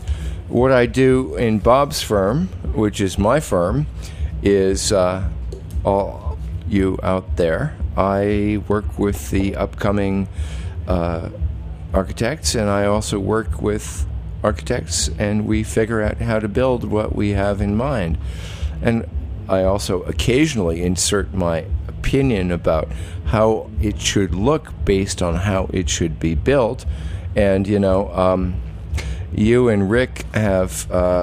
what I do in Bob's firm, which is my firm, is all you out there, I work with the upcoming architects, and I also work with architects, and we figure out how to build what we have in mind. And I also occasionally insert my opinion about how it should look based on how it should be built. And, you and Rick have...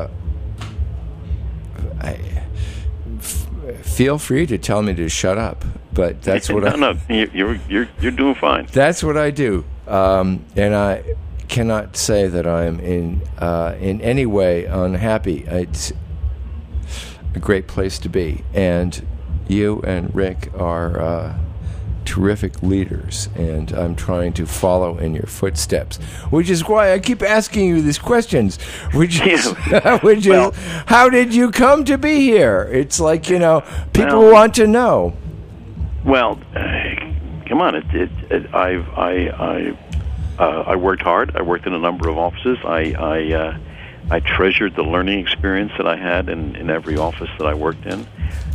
feel free to tell me to shut up, but that's what you're doing fine. That's what I do, and I cannot say that I'm in any way unhappy. It's a great place to be, and you and Rick are terrific leaders, and I'm trying to follow in your footsteps, which is why I keep asking you these questions, which is how did you come to be here? It's like, people want to know. Well, come on, I worked hard. I worked in a number of offices. I treasured the learning experience that I had in every office that I worked in.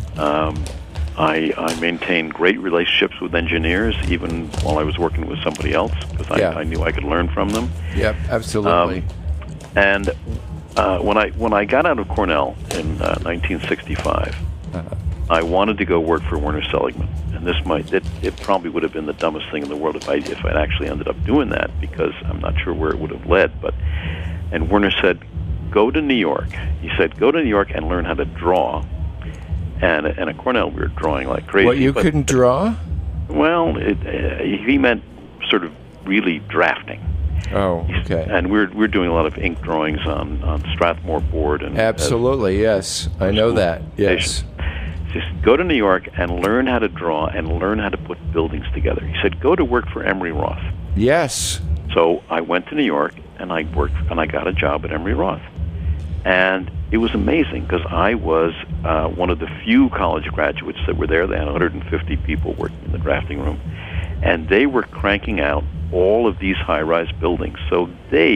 I maintained great relationships with engineers, even while I was working with somebody else, because I knew I could learn from them. Yep, absolutely. And when I got out of Cornell in 1965, I wanted to go work for Werner Seligman, and it probably would have been the dumbest thing in the world if I'd actually ended up doing that, because I'm not sure where it would have led. And Werner said, "Go to New York." He said, "Go to New York and learn how to draw." And at Cornell, we were drawing like crazy. What, you couldn't draw? Well, he meant sort of really drafting. Oh, okay. And we're doing a lot of ink drawings on Strathmore board. And absolutely, yes. I know that, yes. Just go to New York and learn how to draw and learn how to put buildings together. He said, go to work for Emery Roth. Yes. So I went to New York, and I worked, and I got a job at Emery Roth. And it was amazing, because I was one of the few college graduates that were there. They had 150 people working in the drafting room, and they were cranking out all of these high-rise buildings. So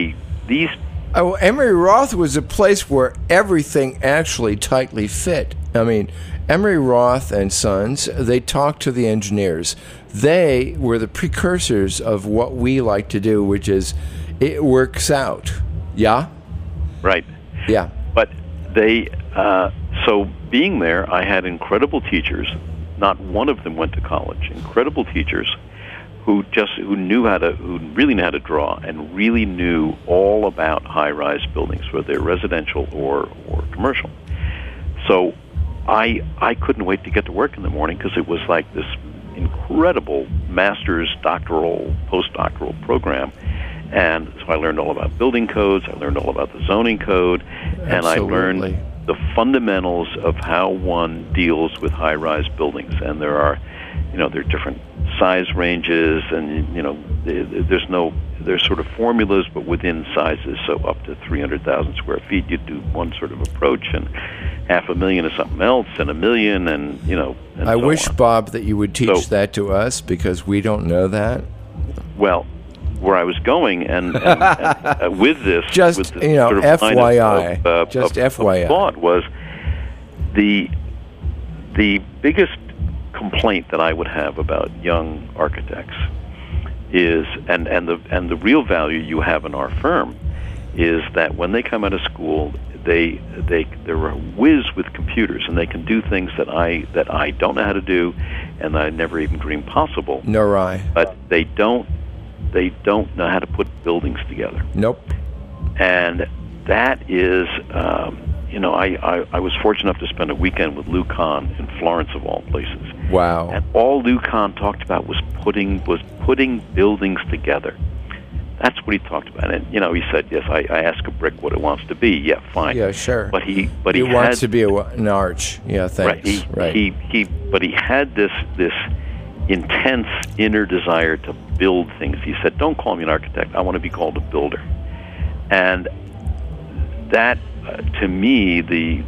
Emery Roth was a place where everything actually tightly fit. I mean, Emery Roth and Sons, they talked to the engineers. They were the precursors of what we like to do, which is it works out. Yeah? Right. Yeah. But so being there, I had incredible teachers. Not one of them went to college. Incredible teachers who really knew how to draw and really knew all about high-rise buildings, whether they're residential or commercial. So I couldn't wait to get to work in the morning, because it was like this incredible master's, doctoral, postdoctoral program. And so I learned all about building codes, I learned all about the zoning code, and Absolutely. I learned the fundamentals of how one deals with high-rise buildings. And there are different size ranges, and there's sort of formulas, but within sizes. So up to 300,000 square feet, you do one sort of approach, and 500,000 is something else, and 1 million, and And I wish, Bob, that you would teach that to us, because we don't know that. Well, where I was going, and with this, just with this sort of FYI, FYI, thought was the biggest complaint that I would have about young architects is, and the real value you have in our firm is that when they come out of school, they're a whiz with computers, and they can do things that I don't know how to do, and I never even dreamed possible. Nor I. But they don't know how to put buildings together. Nope. And that is, I was fortunate enough to spend a weekend with Lou Kahn in Florence, of all places. Wow. And all Lou Kahn talked about was putting buildings together. That's what he talked about. And he said, yes, I ask a brick what it wants to be. Yeah, fine. Yeah, sure. But he wants to be an arch. Yeah, thanks. Right. But he had this intense inner desire to build things. He said, "Don't call me an architect. I want to be called a builder." And that, to me,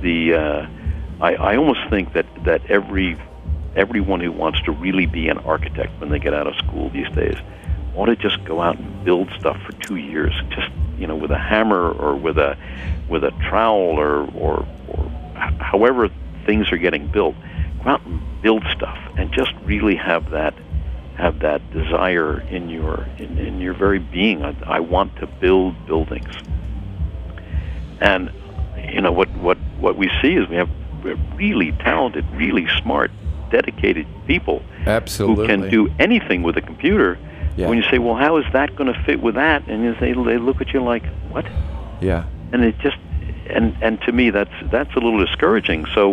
I almost think that everyone who wants to really be an architect when they get out of school these days ought to just go out and build stuff for 2 years, just with a hammer or with a trowel or however things are getting built. Go out and build stuff and just really have that desire in your very being. I want to build buildings. And what we see is we have really talented, really smart, dedicated people Absolutely. who can do anything with a computer. Yeah. When you say, well, how is that going to fit with that? And they look at you like, what? Yeah. And it just, and to me, that's a little discouraging. So,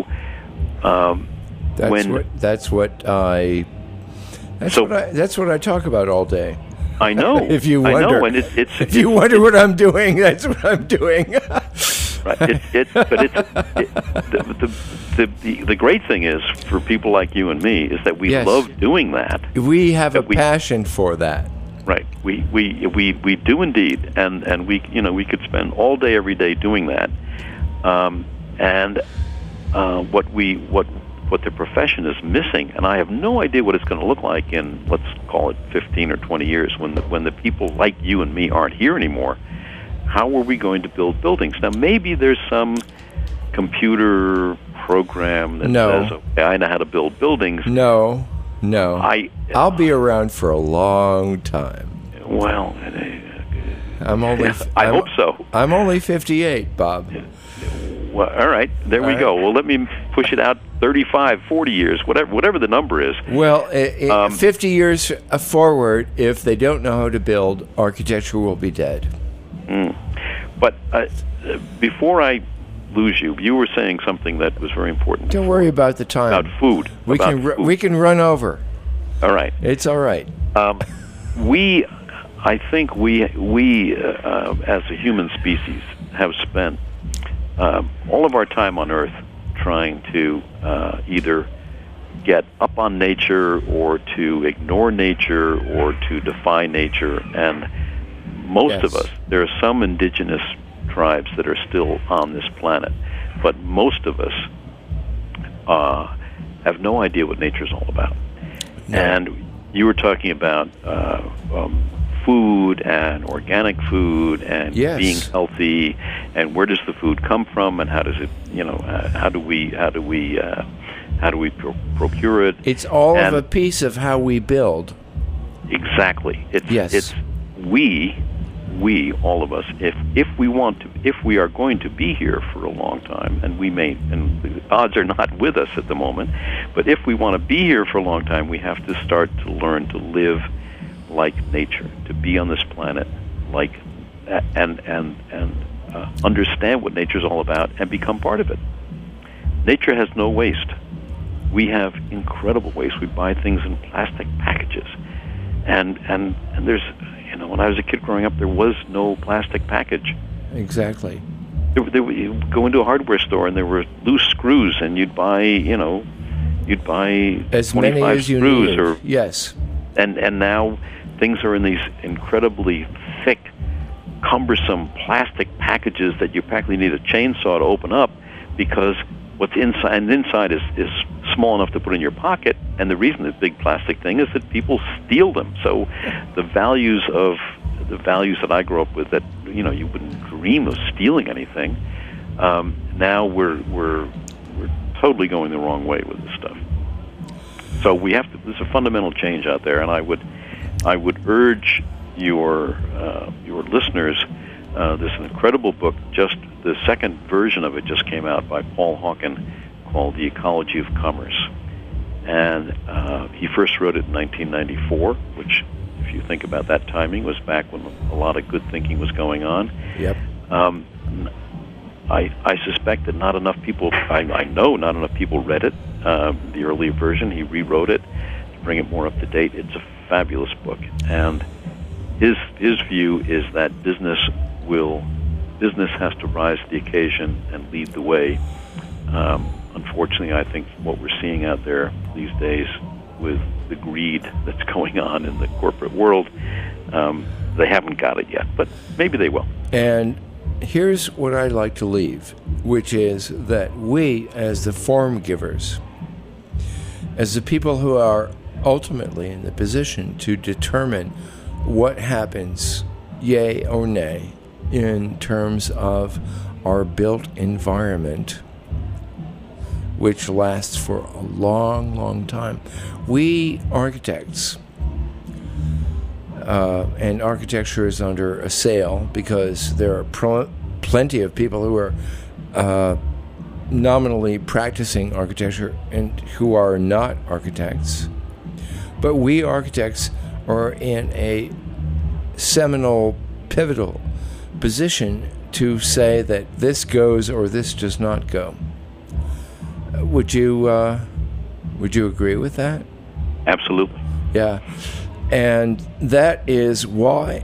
that's what I talk about all day. I know. If you wonder, I know, and if you wonder what I'm doing, that's what I'm doing. Right. The great thing is for people like you and me is that we Yes. love doing that. We have a passion for that. Right. We do indeed, and we could spend all day every day doing that. What the profession is missing, and I have no idea what it's going to look like in, let's call it 15 or 20 years, when the people like you and me aren't here anymore. How are we going to build buildings? Now, maybe there's some computer program that says, okay, I know how to build buildings. No. I'll be around for a long time. Well, I hope so. I'm only 58, Bob. Well, all right, there we go. Well, let me push it out 35, 40 years, whatever the number is. Well, 50 years forward, if they don't know how to build, architecture will be dead. But before I lose you, you were saying something that was very important. Don't worry about the time. About food. We can run over. All right. It's all right. I think we as a human species have spent all of our time on Earth trying to either get up on nature or to ignore nature or to defy nature. And most of us, there are some indigenous tribes that are still on this planet, but most of us have no idea what nature's all about. No. And you were talking about food and organic food and being healthy, and where does the food come from, and how does it, how do we procure it? It's all of a piece of how we build. Exactly. It's we, all of us, if we are going to be here for a long time, and the odds are not with us at the moment, but if we want to be here for a long time, we have to start to learn to live like nature, to be on this planet and understand what nature's all about and become part of it. Nature has no waste. We have incredible waste. We buy things in plastic packages, and there's, when I was a kid growing up, there was no plastic package. Exactly. You go into a hardware store and there were loose screws, and you'd buy as 25 many as you screws, needed. or yes. And now things are in these incredibly thick, cumbersome plastic packages that you practically need a chainsaw to open up, because what's inside is small enough to put in your pocket, and the reason it's a big plastic thing is that people steal them. So the values that I grew up with, that you wouldn't dream of stealing anything, now we're totally going the wrong way with this stuff. So there's a fundamental change out there, and I would urge your listeners. There's an incredible book. Just the second version of it just came out by Paul Hawken, called The Ecology of Commerce, and he first wrote it in 1994, which, if you think about that timing, was back when a lot of good thinking was going on. Yep. I suspect that not enough people. I know not enough people read it. The earlier version, he rewrote it to bring it more up to date. It's a fabulous book, and his view is that business has to rise to the occasion and lead the way. Unfortunately, I think what we're seeing out there these days with the greed that's going on in the corporate world, they haven't got it yet, but maybe they will. And here's what I'd like to leave, which is that we, as the form givers, as the people who are ultimately in the position to determine what happens, yay or nay, in terms of our built environment, which lasts for a long, long time. We architects, and architecture is under assail because there are plenty of people who are nominally practicing architecture and who are not architects. But we architects are in a seminal, pivotal position to say that this goes or this does not go. Would you agree with that? Absolutely. Yeah. And that is why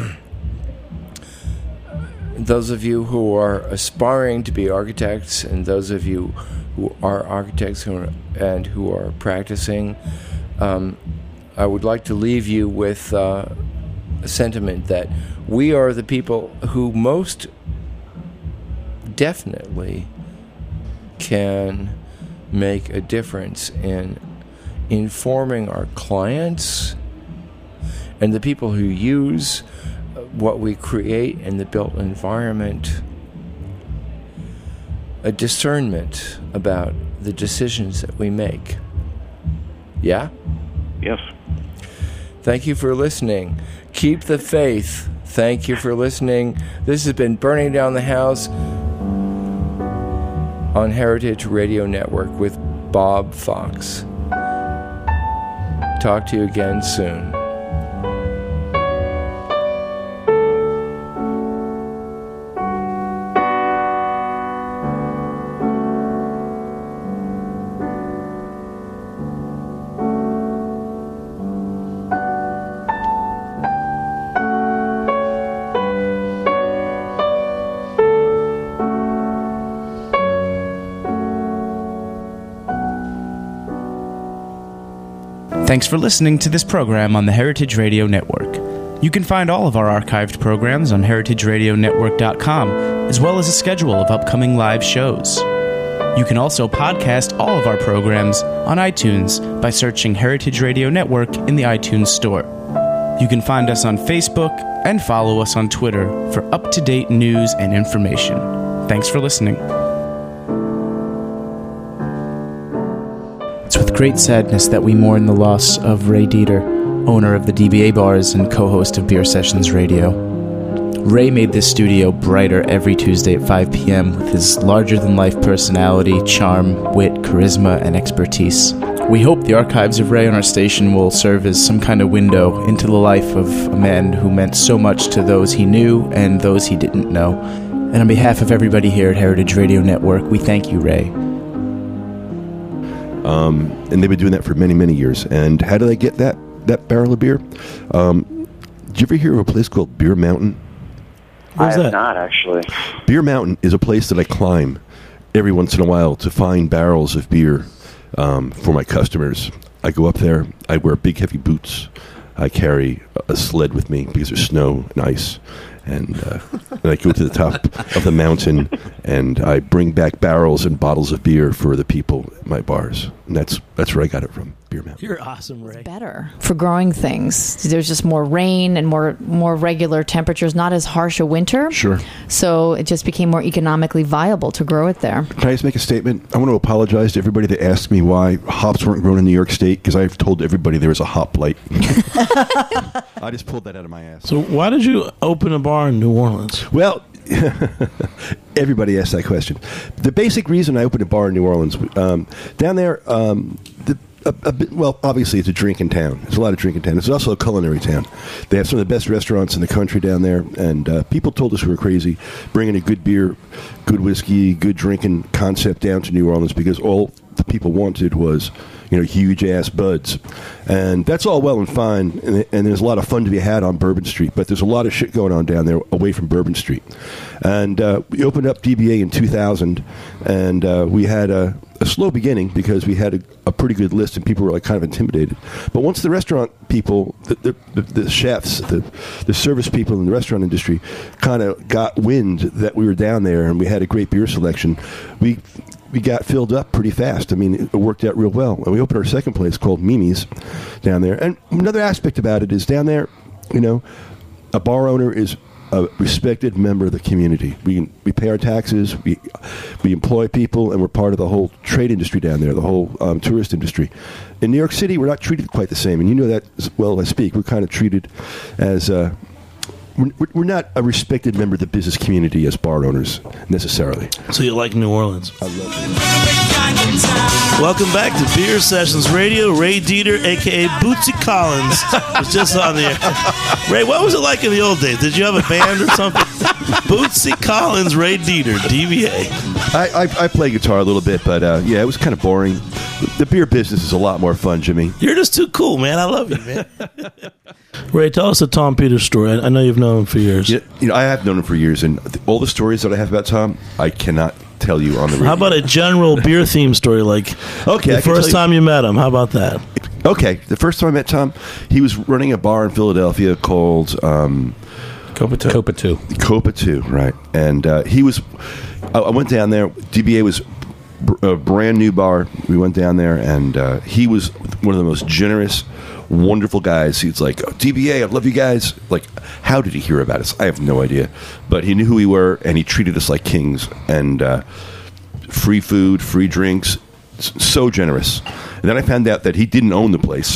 those of you who are aspiring to be architects and those of you who are architects who are practicing, I would like to leave you with a sentiment that we are the people who most definitely can make a difference in informing our clients and the people who use what we create in the built environment a discernment about the decisions that we make. Yeah? Yes. Thank you for listening. Keep the faith. Thank you for listening. This has been Burning Down the House on Heritage Radio Network with Bob Fox. Talk to you again soon. Thanks for listening to this program on the Heritage Radio Network. You can find all of our archived programs on heritageradionetwork.com, as well as a schedule of upcoming live shows. You can also podcast all of our programs on iTunes by searching Heritage Radio Network in the iTunes Store. You can find us on Facebook and follow us on Twitter for up-to-date news and information. Thanks for listening. It's with great sadness that we mourn the loss of Ray Dieter, owner of the DBA Bars and co-host of Beer Sessions Radio. Ray made this studio brighter every Tuesday at 5 p.m. with his larger-than-life personality, charm, wit, charisma, and expertise. We hope the archives of Ray on our station will serve as some kind of window into the life of a man who meant so much to those he knew and those he didn't know. And on behalf of everybody here at Heritage Radio Network, we thank you, Ray. And they've been doing that for many, many years. And how did I get that barrel of beer? Did you ever hear of a place called Beer Mountain? I have not, actually. Beer Mountain is a place that I climb every once in a while to find barrels of beer for my customers. I go up there. I wear big, heavy boots. I carry a sled with me because there's snow and ice. And I go to the top of the mountain, and I bring back barrels and bottles of beer for the people at my bars. And that's where I got it from, Beer Mountain. You're awesome, Ray. It's better for growing things. There's just more rain and more regular temperatures, not as harsh a winter. Sure. So it just became more economically viable to grow it there. Can I just make a statement? I want to apologize to everybody that asked me why hops weren't grown in New York State, because I've told everybody there was a hop blight. I just pulled that out of my ass. So why did you open a bar in New Orleans? Well, everybody asks that question. The basic reason I opened a bar in New Orleans, down there, well, obviously it's a drinking town. There's a lot of drinking town. It's also a culinary town. They have some of the best restaurants in the country down there, and people told us we were crazy bringing a good beer, good whiskey, good drinking concept down to New Orleans, because all the people wanted was, huge ass buds. And that's all well and fine, and there's a lot of fun to be had on Bourbon Street, but there's a lot of shit going on down there away from Bourbon Street. And we opened up DBA in 2000, and we had a slow beginning because we had a pretty good list and people were kind of intimidated. But once the restaurant people, the chefs, the service people in the restaurant industry kind of got wind that we were down there and we had a great beer selection, we got filled up pretty fast. I mean, it worked out real well. And we opened our second place called Mimi's down there. And another aspect about it is down there, a bar owner is a respected member of the community. We pay our taxes, we employ people, and we're part of the whole trade industry down there, the whole tourist industry. In New York City, we're not treated quite the same, and you know that as well as I speak. We're kind of treated as we're not a respected member of the business community as bar owners necessarily. So you like New Orleans? I love it. Welcome back to Beer Sessions Radio. Ray Dieter, a.k.a. Bootsy Collins, was just on the air. Ray, what was it like in the old days? Did you have a band or something? Bootsy Collins, Ray Dieter, DBA. I play guitar a little bit, but yeah, it was kind of boring. The beer business is a lot more fun, Jimmy. You're just too cool, man. I love you, man. Ray, tell us the Tom Peters story. I know you've known him for years. You know, I have known him for years, and all the stories that I have about Tom, I cannot tell you on the radio. How about a general beer theme story, like the first time you met him? How about that? Okay, the first time I met Tom, he was running a bar in Philadelphia called Copa 2. Copa 2, right. And he was... I went down there. DBA was a brand new bar. We went down there, and he was one of the most generous, wonderful guys. He's like, oh, DBA, I love you guys. Like, how did he hear about us? I have no idea. But he knew who we were, and he treated us like kings. And free food, free drinks, so generous. And then I found out that he didn't own the place.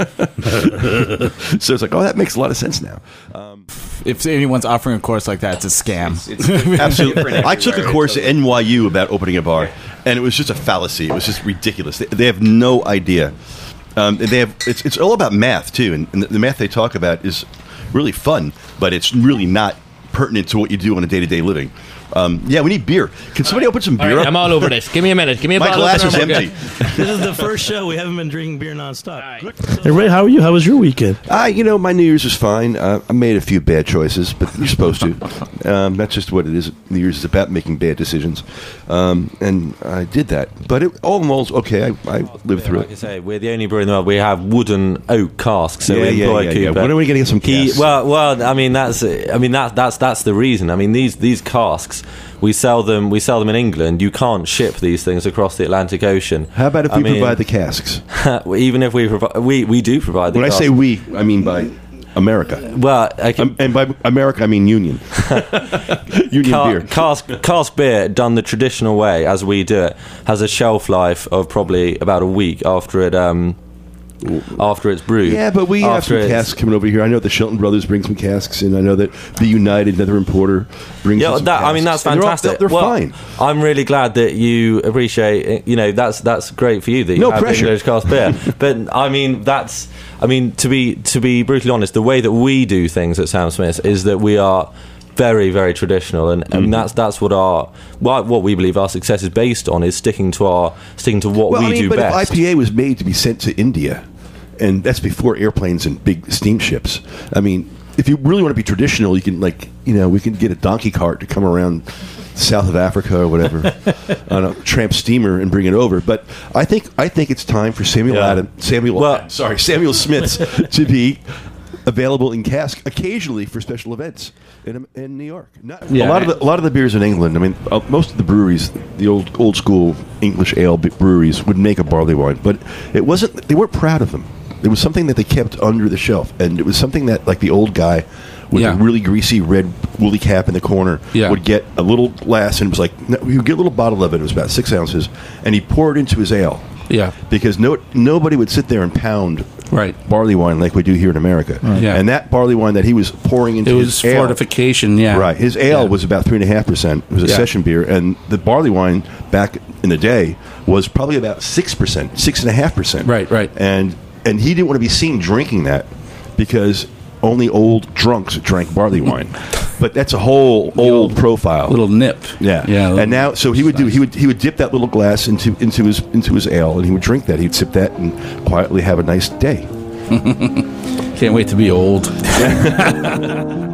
So it's like, oh, that makes a lot of sense now. If anyone's offering a course like that, it's a scam. It's absolutely. I took a course at NYU about opening a bar, and it was just a fallacy. It was just ridiculous. They have no idea. They have. It's all about math too, and the math they talk about is really fun, but it's really not pertinent to what you do on a day-to-day living. Yeah, we need beer. Can somebody open some beer? Right, I'm all over this. Give me a minute. Give me a My bottle. glass is empty. This is the first show. We haven't been drinking beer nonstop. Right. Hey, Ray, how are you? How was your weekend? You know, my New Year's was fine. I made a few bad choices, but you're supposed to. That's just what it is. New Year's is about making bad decisions. And I did that. But all in all, it's okay. I lived through like it. I say, we're the only brewery in the world. We have wooden oak casks. So we employ Cooper. When are we going to get some casks? Well, I mean that's the reason. I mean these casks, we sell them in England. You can't ship these things across the Atlantic Ocean. How about if we provide the casks? Even if we provide, we do provide the casks. When I say we, I mean by America. Well, and by America, I mean Union. Union beer. Cask beer, done the traditional way, as we do it, has a shelf life of probably about a week after it's brewed. Yeah, but we have some casks coming over here. I know the Shelton Brothers bring some casks, and I know that the United Nether Importer brings some casks. I mean, that's fantastic. They're fine. I'm really glad that you appreciate. You know, that's great for you that you no have pressure. English cask beer. But I mean, to be brutally honest, the way that we do things at Sam Smith's is that we are very, very traditional, and that's what we believe our success is based on, is sticking to what we do best. If IPA was made to be sent to India, and that's before airplanes and big steamships. I mean, if you really want to be traditional, you can we can get a donkey cart to come around south of Africa or whatever on a tramp steamer and bring it over. But I think it's time for Samuel Smith's to be available in cask occasionally for special events in New York. A lot of the beers in England. I mean, most of the breweries, the old school English ale breweries, would make a barley wine, but it wasn't. They weren't proud of them. It was something that they kept under the shelf, and it was something that, like, the old guy with a really greasy red woolly cap in the corner would get a little glass, and it was like, he would get a little bottle of it. It was about 6 ounces, and he poured it into his ale. Yeah, because nobody would sit there and pound barley wine like we do here in America. Right. Yeah. And that barley wine that he was pouring into his ale, fortification. Yeah, right. His ale was about 3.5%. It was a session beer, and the barley wine back in the day was probably about 6%, 6.5%. Right. And he didn't want to be seen drinking that because only old drunks drank barley wine. But that's a whole old profile, little nip. Yeah. And now, so he would dip that little glass into his ale, and he would drink that. He'd sip that and quietly have a nice day. Can't wait to be old.